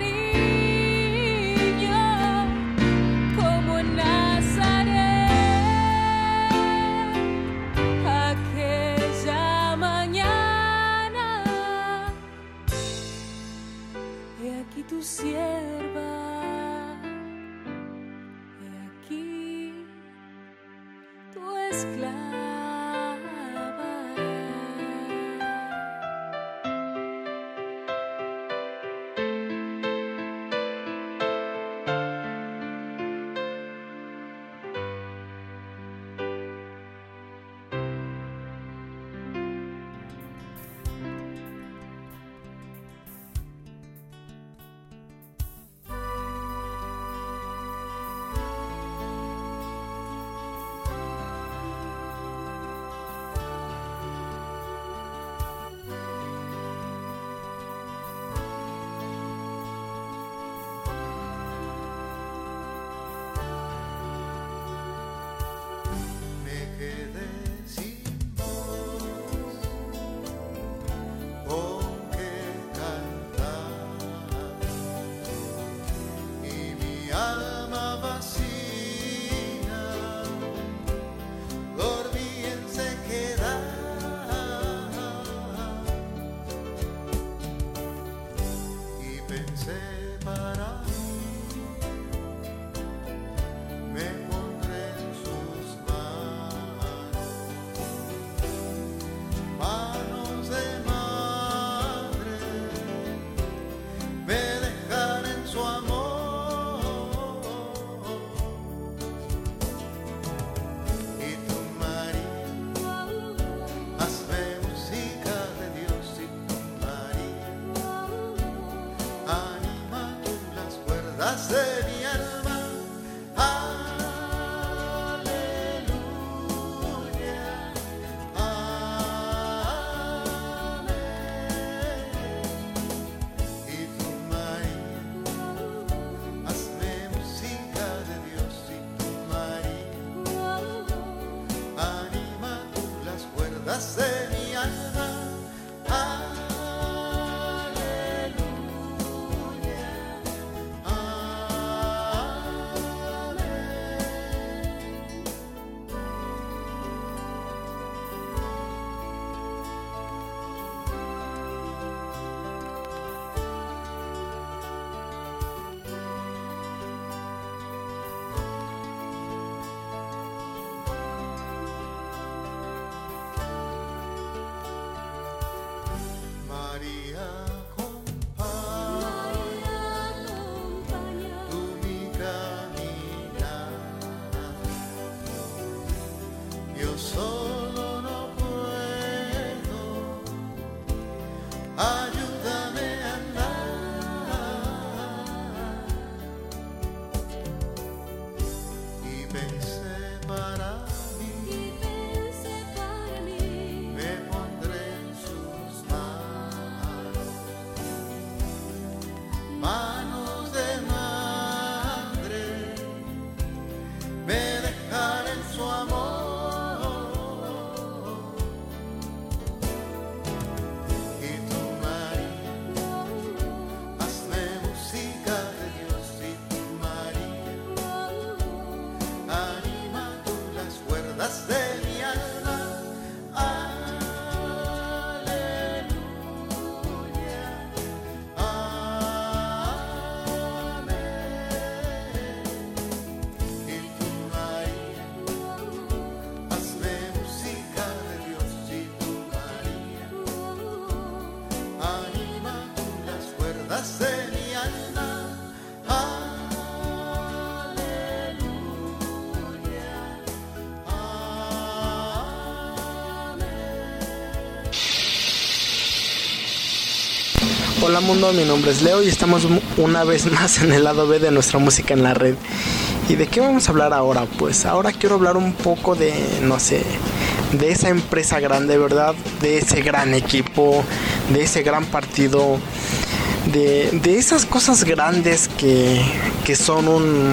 cariño, como en Nazaret, de mi alma. Aleluya, amén. Y tú, María, hazme música de Dios. Y tú, María, anima tú las cuerdas de mi alma. María, acompaña tú mi caminar. Yo solo no puedo, ayúdame a andar. Y vence para mí, me pondré en sus manos. Manos de madre, me dejaré en su amor. Y tú, María, hazme música de Dios. Y tú, María, anima tú las cuerdas de mi alma. Aleluya, amén. Y tú, María, hazme música de Dios. Y tú, María, anima tú las cuerdas de mi alma. Aleluya, amén. Hola mundo, mi nombre es Leo y estamos una vez más en el lado B de nuestra música en la red. ¿Y de qué vamos a hablar ahora? Pues ahora quiero hablar un poco de, no sé, de esa empresa grande, ¿verdad? De ese gran equipo, de ese gran partido, de, de esas cosas grandes que, que son un,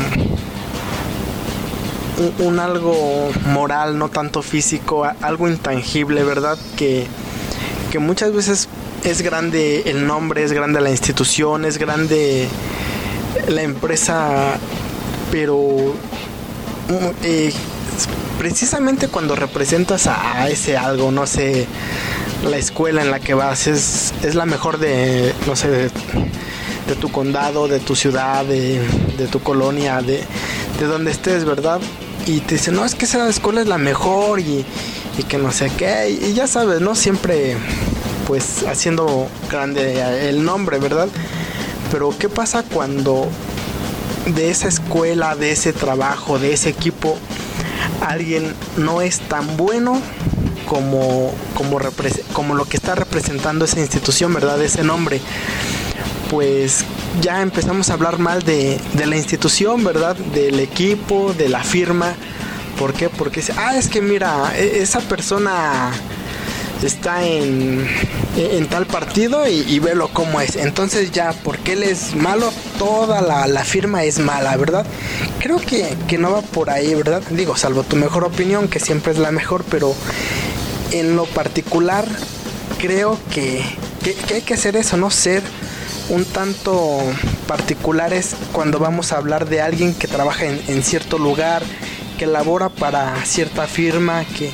un, un algo moral, no tanto físico, algo intangible, ¿verdad? Que, que muchas veces es grande el nombre, es grande la institución, es grande la empresa, pero eh, precisamente cuando representas a, a ese algo, no sé, la escuela en la que vas es, es la mejor de, no sé, de, de tu condado, de tu ciudad, de, de tu colonia, de, de donde estés, ¿verdad? Y te dicen, no, es que esa escuela es la mejor y, y que no sé qué, y ya sabes, ¿no? Siempre pues haciendo grande el nombre, ¿verdad? Pero ¿qué pasa cuando de esa escuela, de ese trabajo, de ese equipo, alguien no es tan bueno como, como, repre- como lo que está representando esa institución, ¿verdad? Ese nombre. Pues ya empezamos a hablar mal de, de la institución, ¿verdad? Del equipo, de la firma. ¿Por qué? Porque, ah, es que mira, esa persona está en, en tal partido y, y velo cómo es. Entonces ya, porque él es malo, toda la, la firma es mala, ¿verdad? Creo que, que no va por ahí, ¿verdad? Digo, salvo tu mejor opinión, que siempre es la mejor, pero en lo particular creo que, que, que hay que hacer eso, ¿no? Ser un tanto particulares cuando vamos a hablar de alguien que trabaja en, en cierto lugar, que labora para cierta firma, que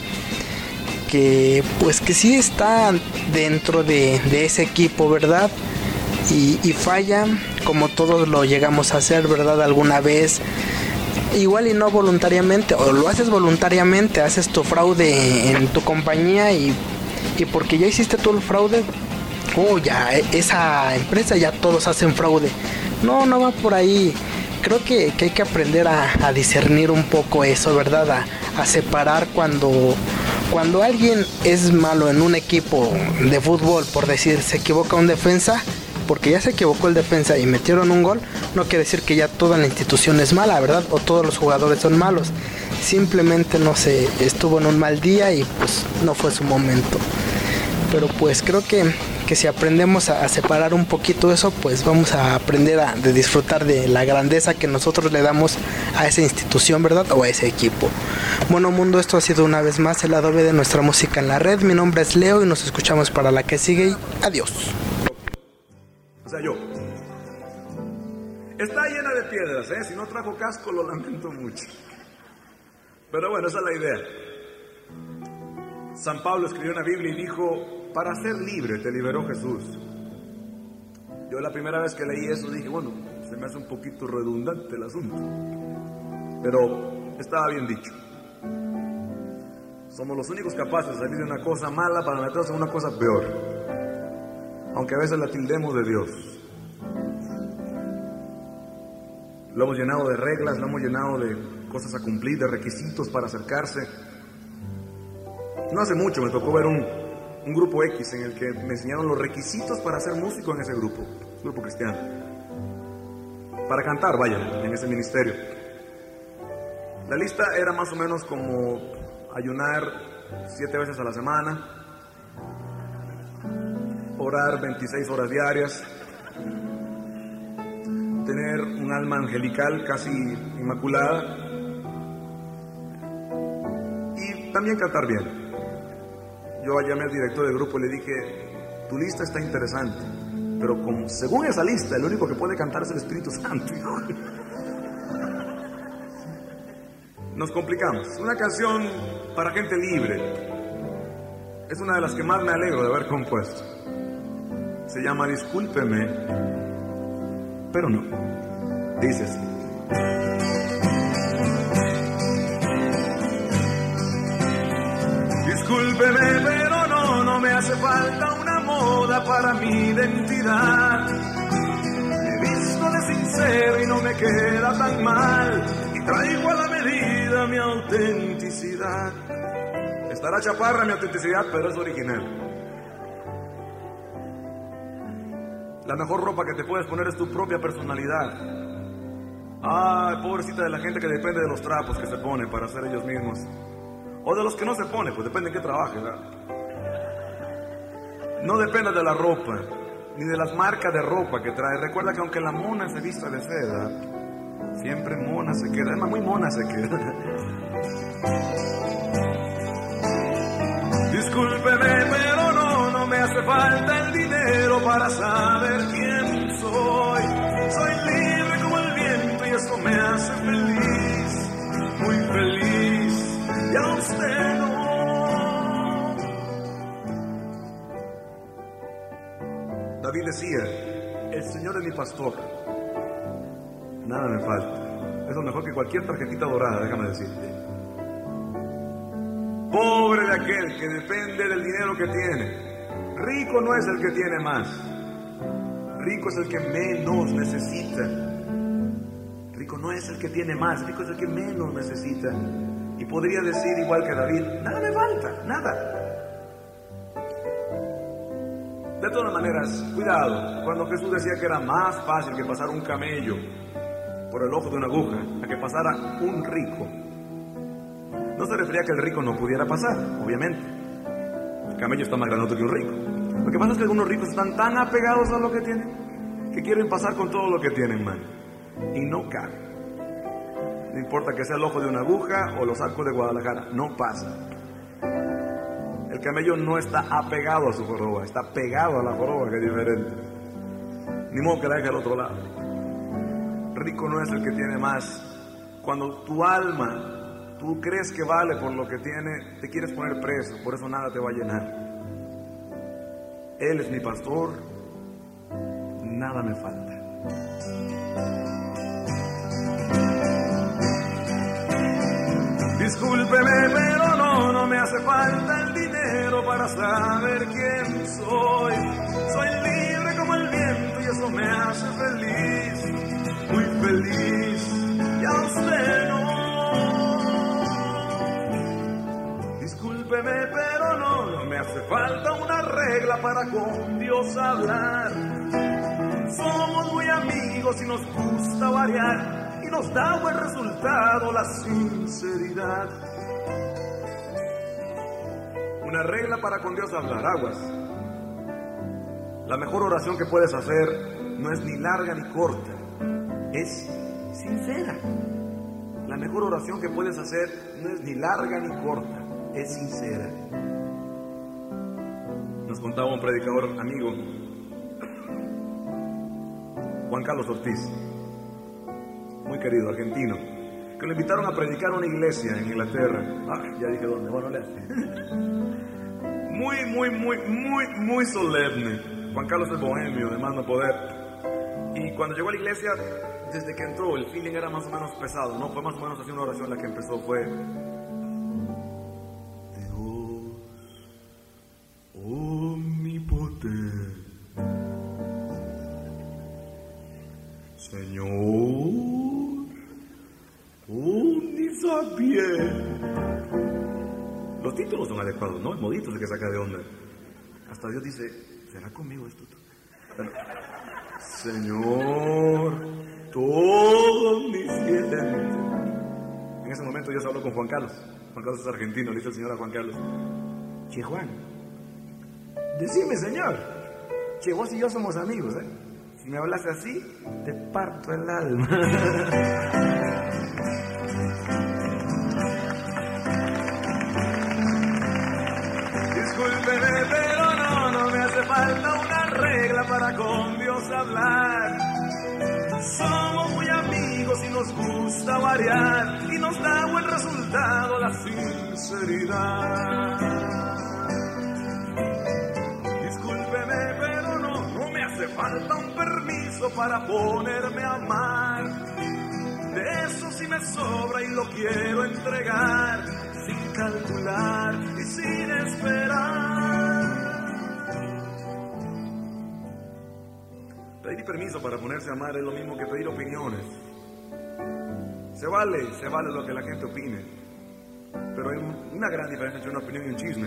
que pues que sí está dentro de, de ese equipo, ¿verdad? Y, y falla, como todos lo llegamos a hacer, ¿verdad? Alguna vez, igual y no voluntariamente, o lo haces voluntariamente, haces tu fraude en tu compañía y, y porque ya hiciste tú el fraude, oh, ya, esa empresa ya todos hacen fraude. No, no va por ahí. Creo que, que hay que aprender a, a discernir un poco eso, ¿verdad? A, a separar cuando, cuando alguien es malo en un equipo de fútbol, por decir, se equivoca un defensa, porque ya se equivocó el defensa y metieron un gol, no quiere decir que ya toda la institución es mala, ¿verdad? O todos los jugadores son malos. Simplemente, no sé, estuvo en un mal día y pues no fue su momento. Pero pues creo que, que si aprendemos a, a separar un poquito eso, pues vamos a aprender a de disfrutar de la grandeza que nosotros le damos a esa institución, ¿verdad? O a ese equipo. Bueno, mundo, esto ha sido una vez más el lado B de nuestra música en la red. Mi nombre es Leo y nos escuchamos para la que sigue y adiós. O sea, yo. Está llena de piedras, ¿eh? Si no trajo casco lo lamento mucho. Pero bueno, esa es la idea. San Pablo escribió en la Biblia y dijo, para ser libre te liberó Jesús. Yo la primera vez que leí eso dije, bueno, se me hace un poquito redundante el asunto. Pero estaba bien dicho. Somos los únicos capaces de salir de una cosa mala para meternos en una cosa peor. Aunque a veces la tildemos de Dios. Lo hemos llenado de reglas, lo hemos llenado de cosas a cumplir, de requisitos para acercarse. No hace mucho me tocó ver un, un grupo X en el que me enseñaron los requisitos para ser músico en ese grupo, grupo cristiano. Para cantar, vaya, en ese ministerio. La lista era más o menos como ayunar siete veces a la semana, orar veintiséis horas diarias, tener un alma angelical casi inmaculada y también cantar bien. Yo llamé al director del grupo y le dije, tu lista está interesante, pero como, según esa lista, el único que puede cantar es el Espíritu Santo. Nos complicamos. Una canción para gente libre. Es una de las que más me alegro de haber compuesto. Se llama Discúlpeme, pero no. Dice así. Discúlpeme, pero no, no me hace falta una moda para mi identidad. Me he visto de sincero y no me queda tan mal. Y traigo a la medida mi autenticidad. Estará chaparra mi autenticidad, pero es original. La mejor ropa que te puedes poner es tu propia personalidad. Ah, pobrecita de la gente que depende de los trapos que se ponen para ser ellos mismos. O de los que no se ponen, pues depende en qué trabaje, ¿verdad? No depende de la ropa, ni de las marcas de ropa que trae. Recuerda que aunque la mona se vista de seda, siempre mona se queda. Además, muy mona se queda. Discúlpeme, pero no, no me hace falta el dinero para saber quién soy. Soy libre como el viento y eso me hace feliz, muy feliz. Y a usted no. David decía, el Señor es mi pastor, nada me falta. Eso es mejor que cualquier tarjetita dorada, déjame decirte. Pobre de aquel que depende del dinero que tiene. Rico no es el que tiene más. Rico es el que menos necesita. Rico no es el que tiene más, rico es el que menos necesita. Y podría decir igual que David, nada me falta, nada. De todas maneras, cuidado, cuando Jesús decía que era más fácil que pasar un camello por el ojo de una aguja a que pasara un rico, no se refería a que el rico no pudiera pasar, obviamente. El camello está más grandote que un rico. Lo que pasa es que algunos ricos están tan apegados a lo que tienen que quieren pasar con todo lo que tienen, man. Y no cabe. No importa que sea el ojo de una aguja o los arcos de Guadalajara, no pasa. El camello no está apegado a su joroba, está pegado a la joroba, que es diferente. Ni modo que la deje al otro lado. Rico no es el que tiene más. Cuando tu alma, tú crees que vale por lo que tiene, te quieres poner preso, por eso nada te va a llenar. Él es mi pastor, nada me falta. Discúlpeme, pero no, no me hace falta el dinero para saber quién soy. Soy libre como el viento y eso me hace feliz, muy feliz. Y a usted no. Discúlpeme, pero no, no me hace falta una regla para con Dios hablar. Somos muy amigos y nos gusta variar y nos da buen resultado la sinceridad. Una regla para con Dios hablar, aguas. La mejor oración que puedes hacer no es ni larga ni corta, es sincera. La mejor oración que puedes hacer no es ni larga ni corta, es sincera. Nos contaba un predicador amigo, Juan Carlos Ortiz, muy querido, argentino, que lo invitaron a predicar a una iglesia en Inglaterra. Ah, ya dije dónde, bueno, le hace. Muy, muy, muy, muy, muy solemne. Juan Carlos el bohemio, de más no poder. Y cuando llegó a la iglesia, desde que entró, el feeling era más o menos pesado, ¿no? Fue más o menos así una oración la que empezó, fue... Dios omnipotente, Señor omnisapiente. Los títulos son adecuados, ¿no? El modito es el que saca de onda. Hasta Dios dice, ¿será conmigo esto? Bueno, Señor, todo omnisciente. En ese momento Dios habló con Juan Carlos. Juan Carlos es argentino, le dice el Señor a Juan Carlos, che Juan, decime Señor, che vos y yo somos amigos, ¿eh? Si me hablas así, te parto el alma. Discúlpeme, pero no, no me hace falta una regla para con Dios hablar. Somos muy amigos y nos gusta variar y nos da buen resultado la sinceridad. Discúlpeme, pero no, no me hace falta un permiso para ponerme a amar. De eso sí me sobra y lo quiero entregar, sin calcular y sin esperar. Pedir permiso para ponerse a amar es lo mismo que pedir opiniones. Se vale, se vale lo que la gente opine, pero hay una gran diferencia entre una opinión y un chisme.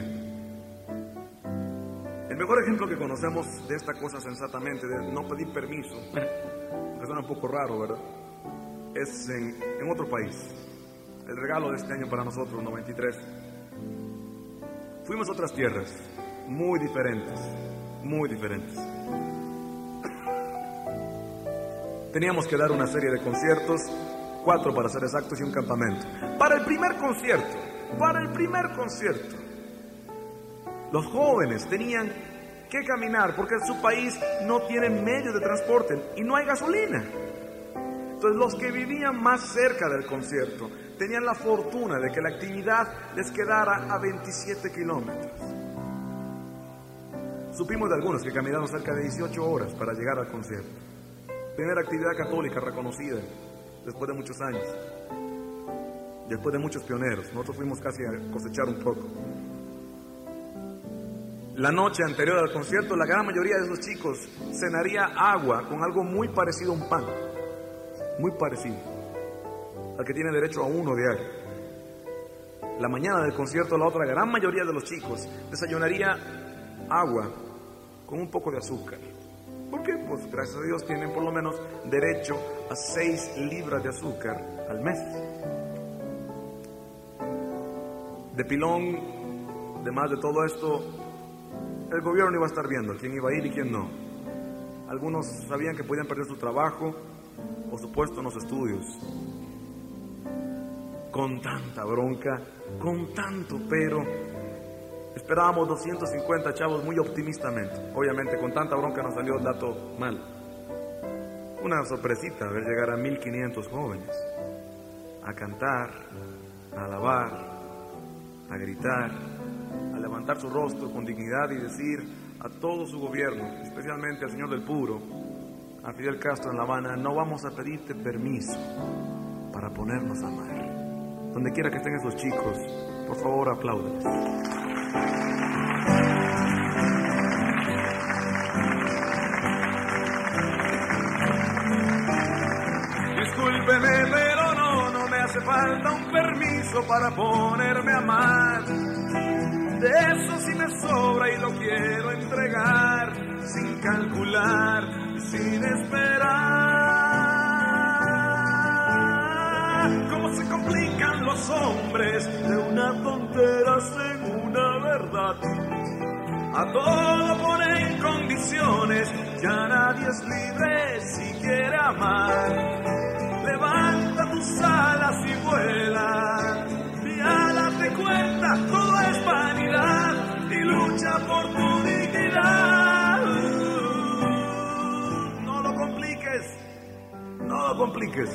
El mejor ejemplo que conocemos de esta cosa sensatamente, de no pedir permiso, que suena un poco raro, ¿verdad?, es en, en otro país. El regalo de este año para nosotros, noventa y tres. Fuimos a otras tierras, muy diferentes, muy diferentes. Teníamos que dar una serie de conciertos, cuatro para ser exactos, y un campamento. Para el primer concierto, para el primer concierto, los jóvenes tenían que caminar porque en su país no tienen medios de transporte y no hay gasolina. Entonces los que vivían más cerca del concierto tenían la fortuna de que la actividad les quedara a veintisiete kilómetros. Supimos de algunos que caminaron cerca de dieciocho horas para llegar al concierto. Primera actividad católica reconocida después de muchos años, después de muchos pioneros. Nosotros fuimos casi a cosechar un poco. La noche anterior al concierto, la gran mayoría de esos chicos cenaría agua con algo muy parecido a un pan, muy parecido al que tiene derecho a uno diario. La mañana del concierto, la otra gran mayoría de los chicos desayunaría agua con un poco de azúcar. ¿Por qué? Pues gracias a Dios tienen por lo menos derecho a seis libras de azúcar al mes. De pilón, además de todo esto, el gobierno iba a estar viendo quién iba a ir y quién no. Algunos sabían que podían perder su trabajo o su puesto en los estudios. Con tanta bronca, con tanto pero, esperábamos doscientos cincuenta chavos muy optimistamente. Obviamente con tanta bronca nos salió el dato mal. Una sorpresita ver llegar a mil quinientos jóvenes a cantar, a alabar, a gritar, a levantar su rostro con dignidad y decir a todo su gobierno, especialmente al señor del Puro, a Fidel Castro en La Habana: no vamos a pedirte permiso para ponernos a amar. Donde quiera que estén esos chicos, por favor apláudanles. Discúlpeme, pero no, no me hace falta un permiso para ponerme a amar. De eso sí me sobra y lo quiero entregar, sin calcular y sin esperar. Cómo se complican los hombres de una tontera en una verdad. A todo ponen condiciones, ya nadie es libre si quiere amar. Levanta tus alas y vuela, y date cuenta, todo es vanidad, y lucha por tu dignidad. No lo compliques, no lo compliques.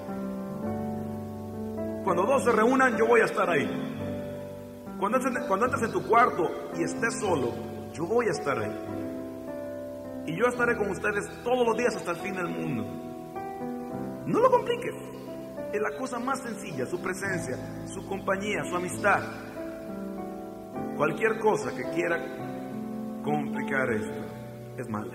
Cuando dos se reúnan, yo voy a estar ahí. Cuando entres, cuando entres en tu cuarto y estés solo, yo voy a estar ahí. Y yo estaré con ustedes todos los días hasta el fin del mundo. No lo compliques. Es la cosa más sencilla, su presencia, su compañía, su amistad. Cualquier cosa que quiera complicar esto es mala.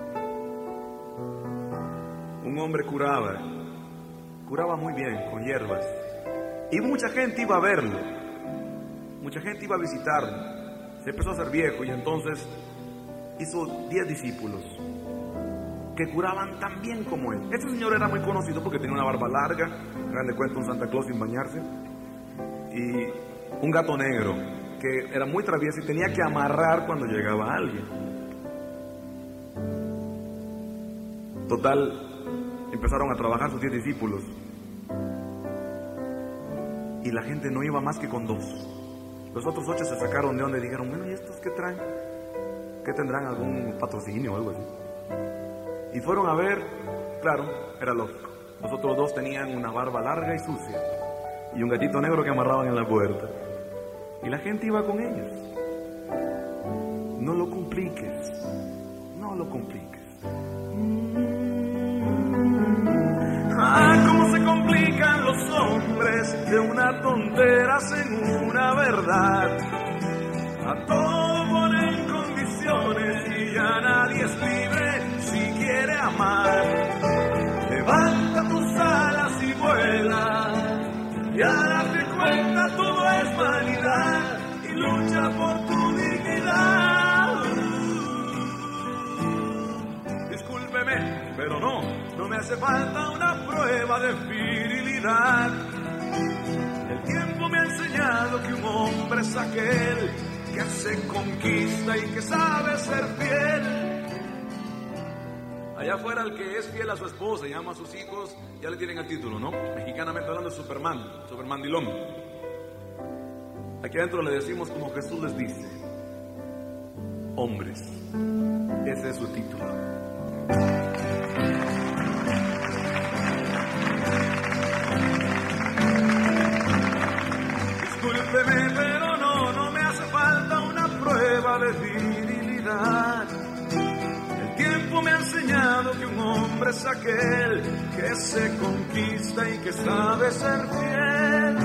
Un hombre curaba, curaba muy bien con hierbas. Y mucha gente iba a verlo. Mucha gente iba a visitarlo. Se empezó a hacer viejo y entonces hizo diez discípulos que curaban tan bien como él. Este señor era muy conocido porque tenía una barba larga, grande cuenta un Santa Claus sin bañarse, y un gato negro que era muy travieso y tenía que amarrar cuando llegaba alguien. Total, empezaron a trabajar sus diez discípulos y la gente no iba más que con dos. Los otros ocho se sacaron de donde dijeron, bueno, ¿y estos qué traen? ¿Qué tendrán? ¿Algún patrocinio o algo así? Y fueron a ver, claro, era lógico. Los otros dos tenían una barba larga y sucia y un gatito negro que amarraban en la puerta. Y la gente iba con ellos. No lo compliques, no lo compliques. Ah, cómo se complican los hombres de una tontera en una verdad. A todo ponen condiciones y ya nadie es libre si quiere amar. Levanta tus alas y vuela, y a darte cuenta todo es vanidad, y lucha por tu dignidad. Discúlpeme, pero no, no me hace falta una prueba de virilidad. El tiempo me ha enseñado que un hombre es aquel que se conquista y que sabe ser fiel. Allá afuera el que es fiel a su esposa y ama a sus hijos, ya le tienen el título, ¿no? Mexicanamente hablando de Superman, Supermandilón. Aquí adentro le decimos como Jesús les dice, hombres. Ese es su título. Discúlpeme, pero no, no me hace falta una prueba de virilidad. El tiempo me ha enseñado que un hombre es aquel que se conquista y que sabe ser fiel.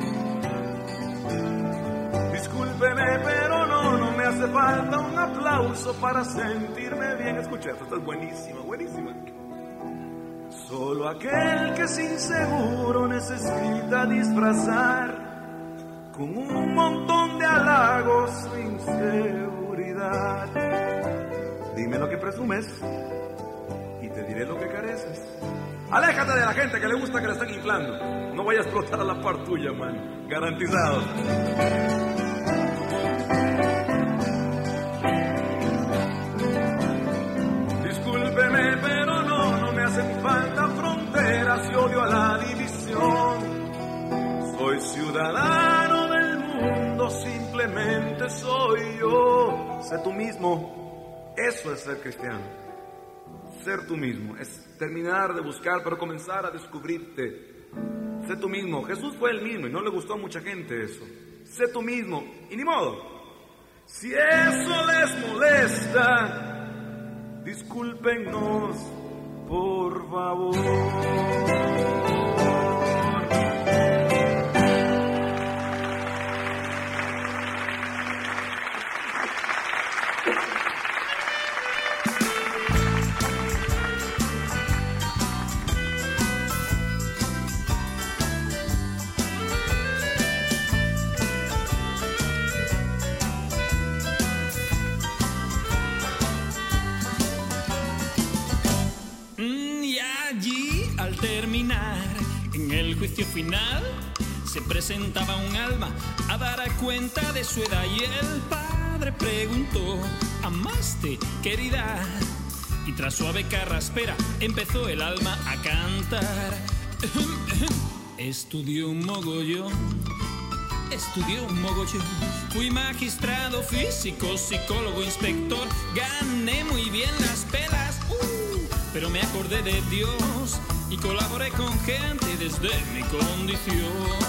Discúlpeme, pero no, no me hace falta un aplauso para sentirme bien. Escucha, esto es buenísima, buenísima. Solo aquel que es inseguro necesita disfrazar con un montón de halagos su inseguridad. Dime lo que presumes y te diré lo que careces. Aléjate de la gente que le gusta que le estén inflando. No vaya a explotar a la par tuya, man. Garantizado. Discúlpeme, pero no, no me hacen falta fronteras y odio a la división. Soy ciudadano del mundo, simplemente soy yo. Sé tú mismo. Eso es ser cristiano. Ser tú mismo es terminar de buscar, pero comenzar a descubrirte. Sé tú mismo. Jesús fue el mismo y no le gustó a mucha gente eso. Sé tú mismo y ni modo. Si eso les molesta, discúlpenos, por favor. juicio final se presentaba un alma a dar cuenta de su edad y el padre preguntó: ¿amaste, querida? Y tras suave carraspera empezó el alma a cantar. Estudió un mogollón, estudié un mogollón. Fui magistrado, físico, psicólogo, inspector. Gané muy bien las pelas, uh, pero me acordé de Dios y colaboré con gente desde mi condición.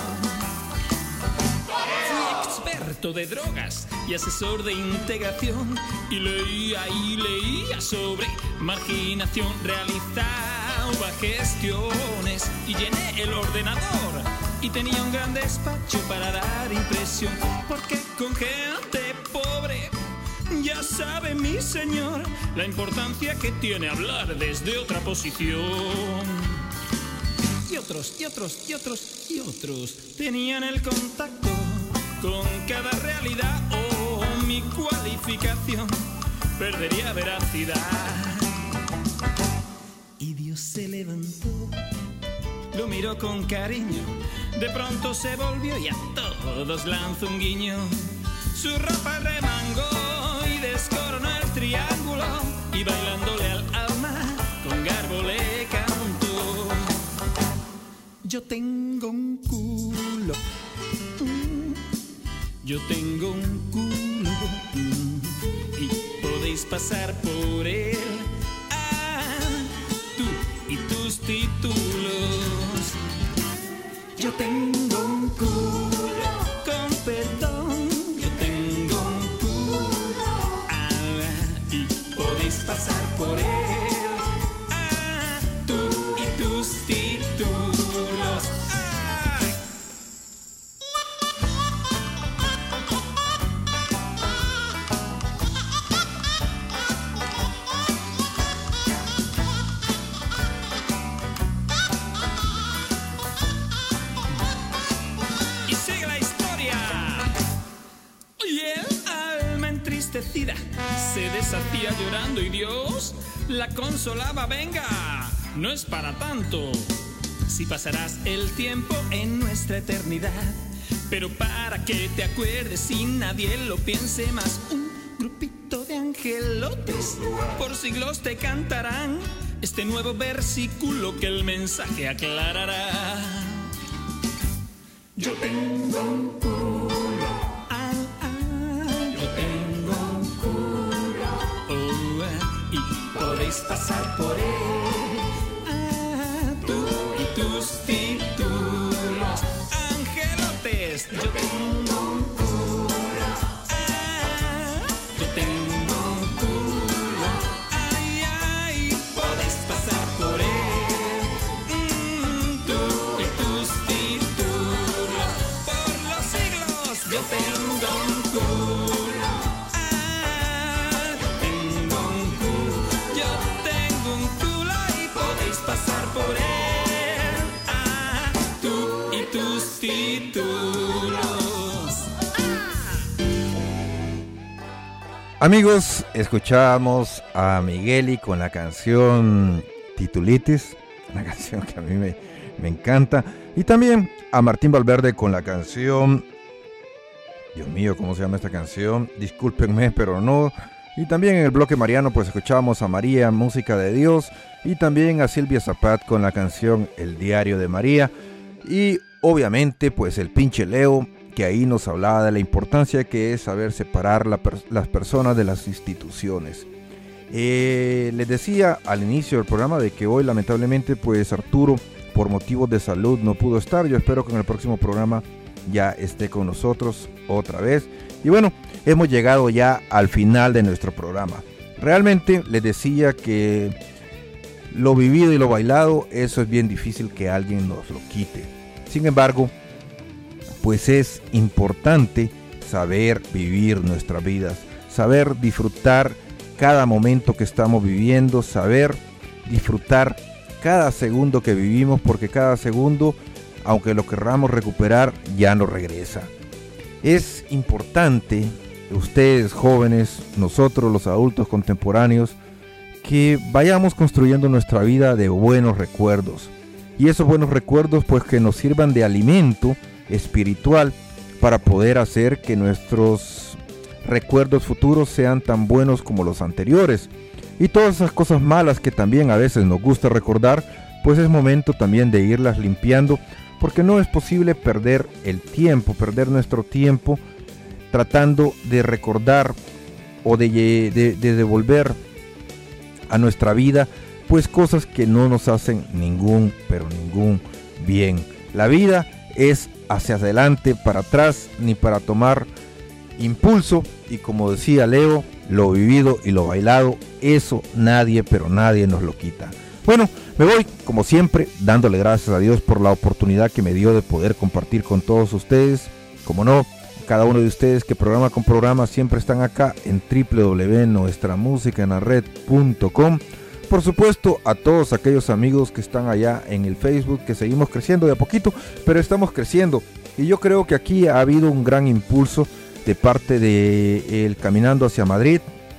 Fui experto de drogas y asesor de integración, y leía y leía sobre marginación. Realizaba gestiones y llené el ordenador, y tenía un gran despacho para dar impresión, porque con gente pobre, ya sabe mi señor, la importancia que tiene hablar desde otra posición. Y otros, y otros, y otros, y otros tenían el contacto con cada realidad. Oh, mi cualificación perdería veracidad. Y Dios se levantó, lo miró con cariño, de pronto se volvió y a todos lanzó un guiño. Su ropa remangó y descoronó el triángulo, y bailándole al alma con garbo le cantó: yo tengo un culo, mm, yo tengo un culo, mm, y podéis pasar por él, ah, tú y tus títulos. Yo tengo un culo, con perdón, yo tengo un culo, ah, y podéis pasar por él, ah, tú y tus títulos, ah. Se deshacía llorando y Dios la consolaba: venga, no es para tanto, si pasarás el tiempo en nuestra eternidad, pero para que te acuerdes y nadie lo piense más, un grupito de angelotes por siglos te cantarán este nuevo versículo que el mensaje aclarará. Yo tengo un culo, ah, ah, yo tengo un culo, oh, ah, y podéis pasar por él, ah, tú y tus títulos, angelotes. Yo tengo un culo, ah, yo tengo un culo, ay, ay, podéis pasar por él, mm, tú y tus títulos, por los siglos. Yo tengo un culo, ah, yo tengo un culo, yo tengo un culo y podéis pasar por él, ah, tú y tus títulos. Amigos, escuchábamos a Migueli con la canción Titulitis, una canción que a mí me, me encanta, y también a Martín Valverde con la canción, Dios mío, ¿cómo se llama esta canción? Discúlpenme, pero no. Y también en el bloque mariano pues escuchábamos a María, Música de Dios, y también a Silvia Zapat con la canción El Diario de María, y obviamente pues el pinche Leo, que ahí nos hablaba de la importancia que es saber separar la per- las personas de las instituciones. Eh, les decía al inicio del programa de que hoy lamentablemente pues Arturo por motivos de salud no pudo estar. Yo espero que en el próximo programa ya esté con nosotros otra vez. Y bueno, hemos llegado ya al final de nuestro programa. Realmente les decía que lo vivido y lo bailado, eso es bien difícil que alguien nos lo quite. Sin embargo, pues es importante saber vivir nuestras vidas, saber disfrutar cada momento que estamos viviendo, saber disfrutar cada segundo que vivimos, porque cada segundo, aunque lo querramos recuperar, ya no regresa. Es importante, ustedes jóvenes, nosotros los adultos contemporáneos, que vayamos construyendo nuestra vida de buenos recuerdos, y esos buenos recuerdos pues que nos sirvan de alimento espiritual para poder hacer que nuestros recuerdos futuros sean tan buenos como los anteriores. Y todas esas cosas malas que también a veces nos gusta recordar, pues es momento también de irlas limpiando, porque no es posible perder el tiempo, perder nuestro tiempo tratando de recordar o de, de, de devolver a nuestra vida pues cosas que no nos hacen ningún, pero ningún bien. La vida es hacia adelante, para atrás, ni para tomar impulso, y como decía Leo, lo vivido y lo bailado, eso nadie, pero nadie nos lo quita. Bueno, me voy como siempre dándole gracias a Dios por la oportunidad que me dio de poder compartir con todos ustedes. Como no, cada uno de ustedes que programa con programa siempre están acá en doble u doble u doble u punto nuestra música en la red punto com. Por supuesto, a todos aquellos amigos que están allá en el Facebook, que seguimos creciendo de a poquito, pero estamos creciendo. Y yo creo que aquí ha habido un gran impulso de parte de el Caminando hacia Madrid.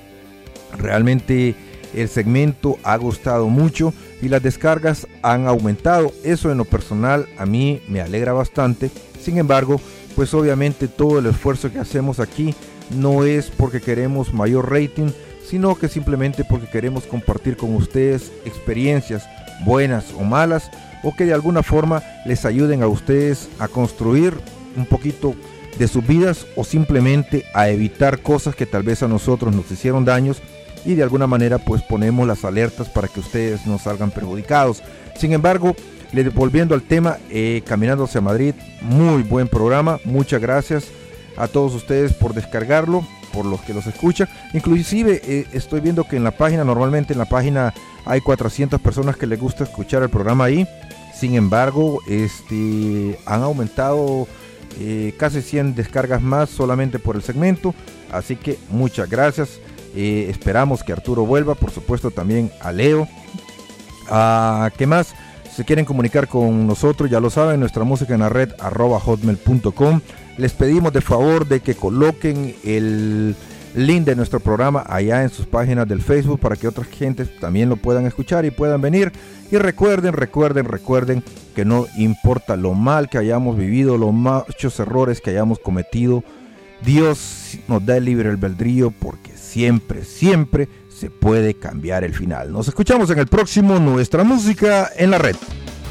Realmente el segmento ha gustado mucho y las descargas han aumentado. Eso en lo personal a mí me alegra bastante. Sin embargo, pues obviamente todo el esfuerzo que hacemos aquí no es porque queremos mayor rating, sino que simplemente porque queremos compartir con ustedes experiencias buenas o malas, o que de alguna forma les ayuden a ustedes a construir un poquito de sus vidas, o simplemente a evitar cosas que tal vez a nosotros nos hicieron daños, y de alguna manera pues ponemos las alertas para que ustedes no salgan perjudicados. Sin embargo, volviendo al tema, eh, Caminando hacia Madrid, muy buen programa. Muchas gracias a todos ustedes por descargarlo, por los que los escuchan. Inclusive eh, estoy viendo que en la página, normalmente en la página hay cuatrocientas personas que les gusta escuchar el programa ahí. Sin embargo, este, han aumentado eh, casi cien descargas más solamente por el segmento. Así que muchas gracias. Eh, esperamos que Arturo vuelva, por supuesto también a Leo. Ah, ¿qué más? Si se quieren comunicar con nosotros, ya lo saben, nuestra música en la red arroba hotmail punto com. Les pedimos de favor de que coloquen el link de nuestro programa allá en sus páginas del Facebook para que otras gentes también lo puedan escuchar y puedan venir. Y recuerden, recuerden, recuerden que no importa lo mal que hayamos vivido, los muchos errores que hayamos cometido, Dios nos da el libre albedrío, porque siempre, siempre se puede cambiar el final. Nos escuchamos en el próximo Nuestra Música en la Red.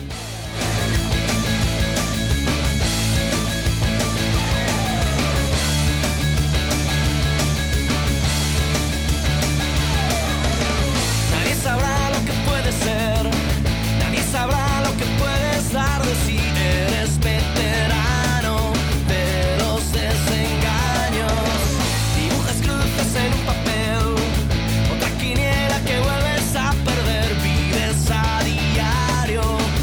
Nadie sabrá lo que puede ser, nadie sabrá lo que puedes dar de si eres veterano de los desengaños. Dibujas cruces en un papel, otra quiniela que vuelves a perder. Vives a diario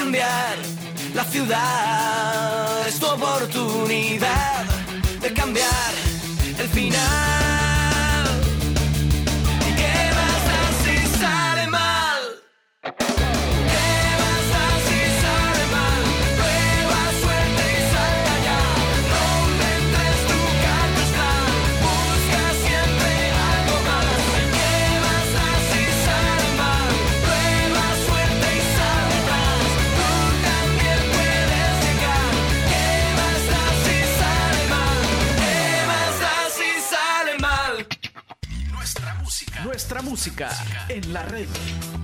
cambiar la ciudad. Es tu oportunidad de cambiar el final. ¿Y qué pasa si sale mal? ¿Qué pasa si sale mal? Prueba suerte y salta ya. Rompe tres, tu carta está. Busca siempre algo más. ¿Qué pasa si sale mal? Prueba suerte y saltas. Tú también puedes llegar. ¿Qué pasa si sale mal? ¿Qué pasa si sale mal? Nuestra música. Nuestra música en la red.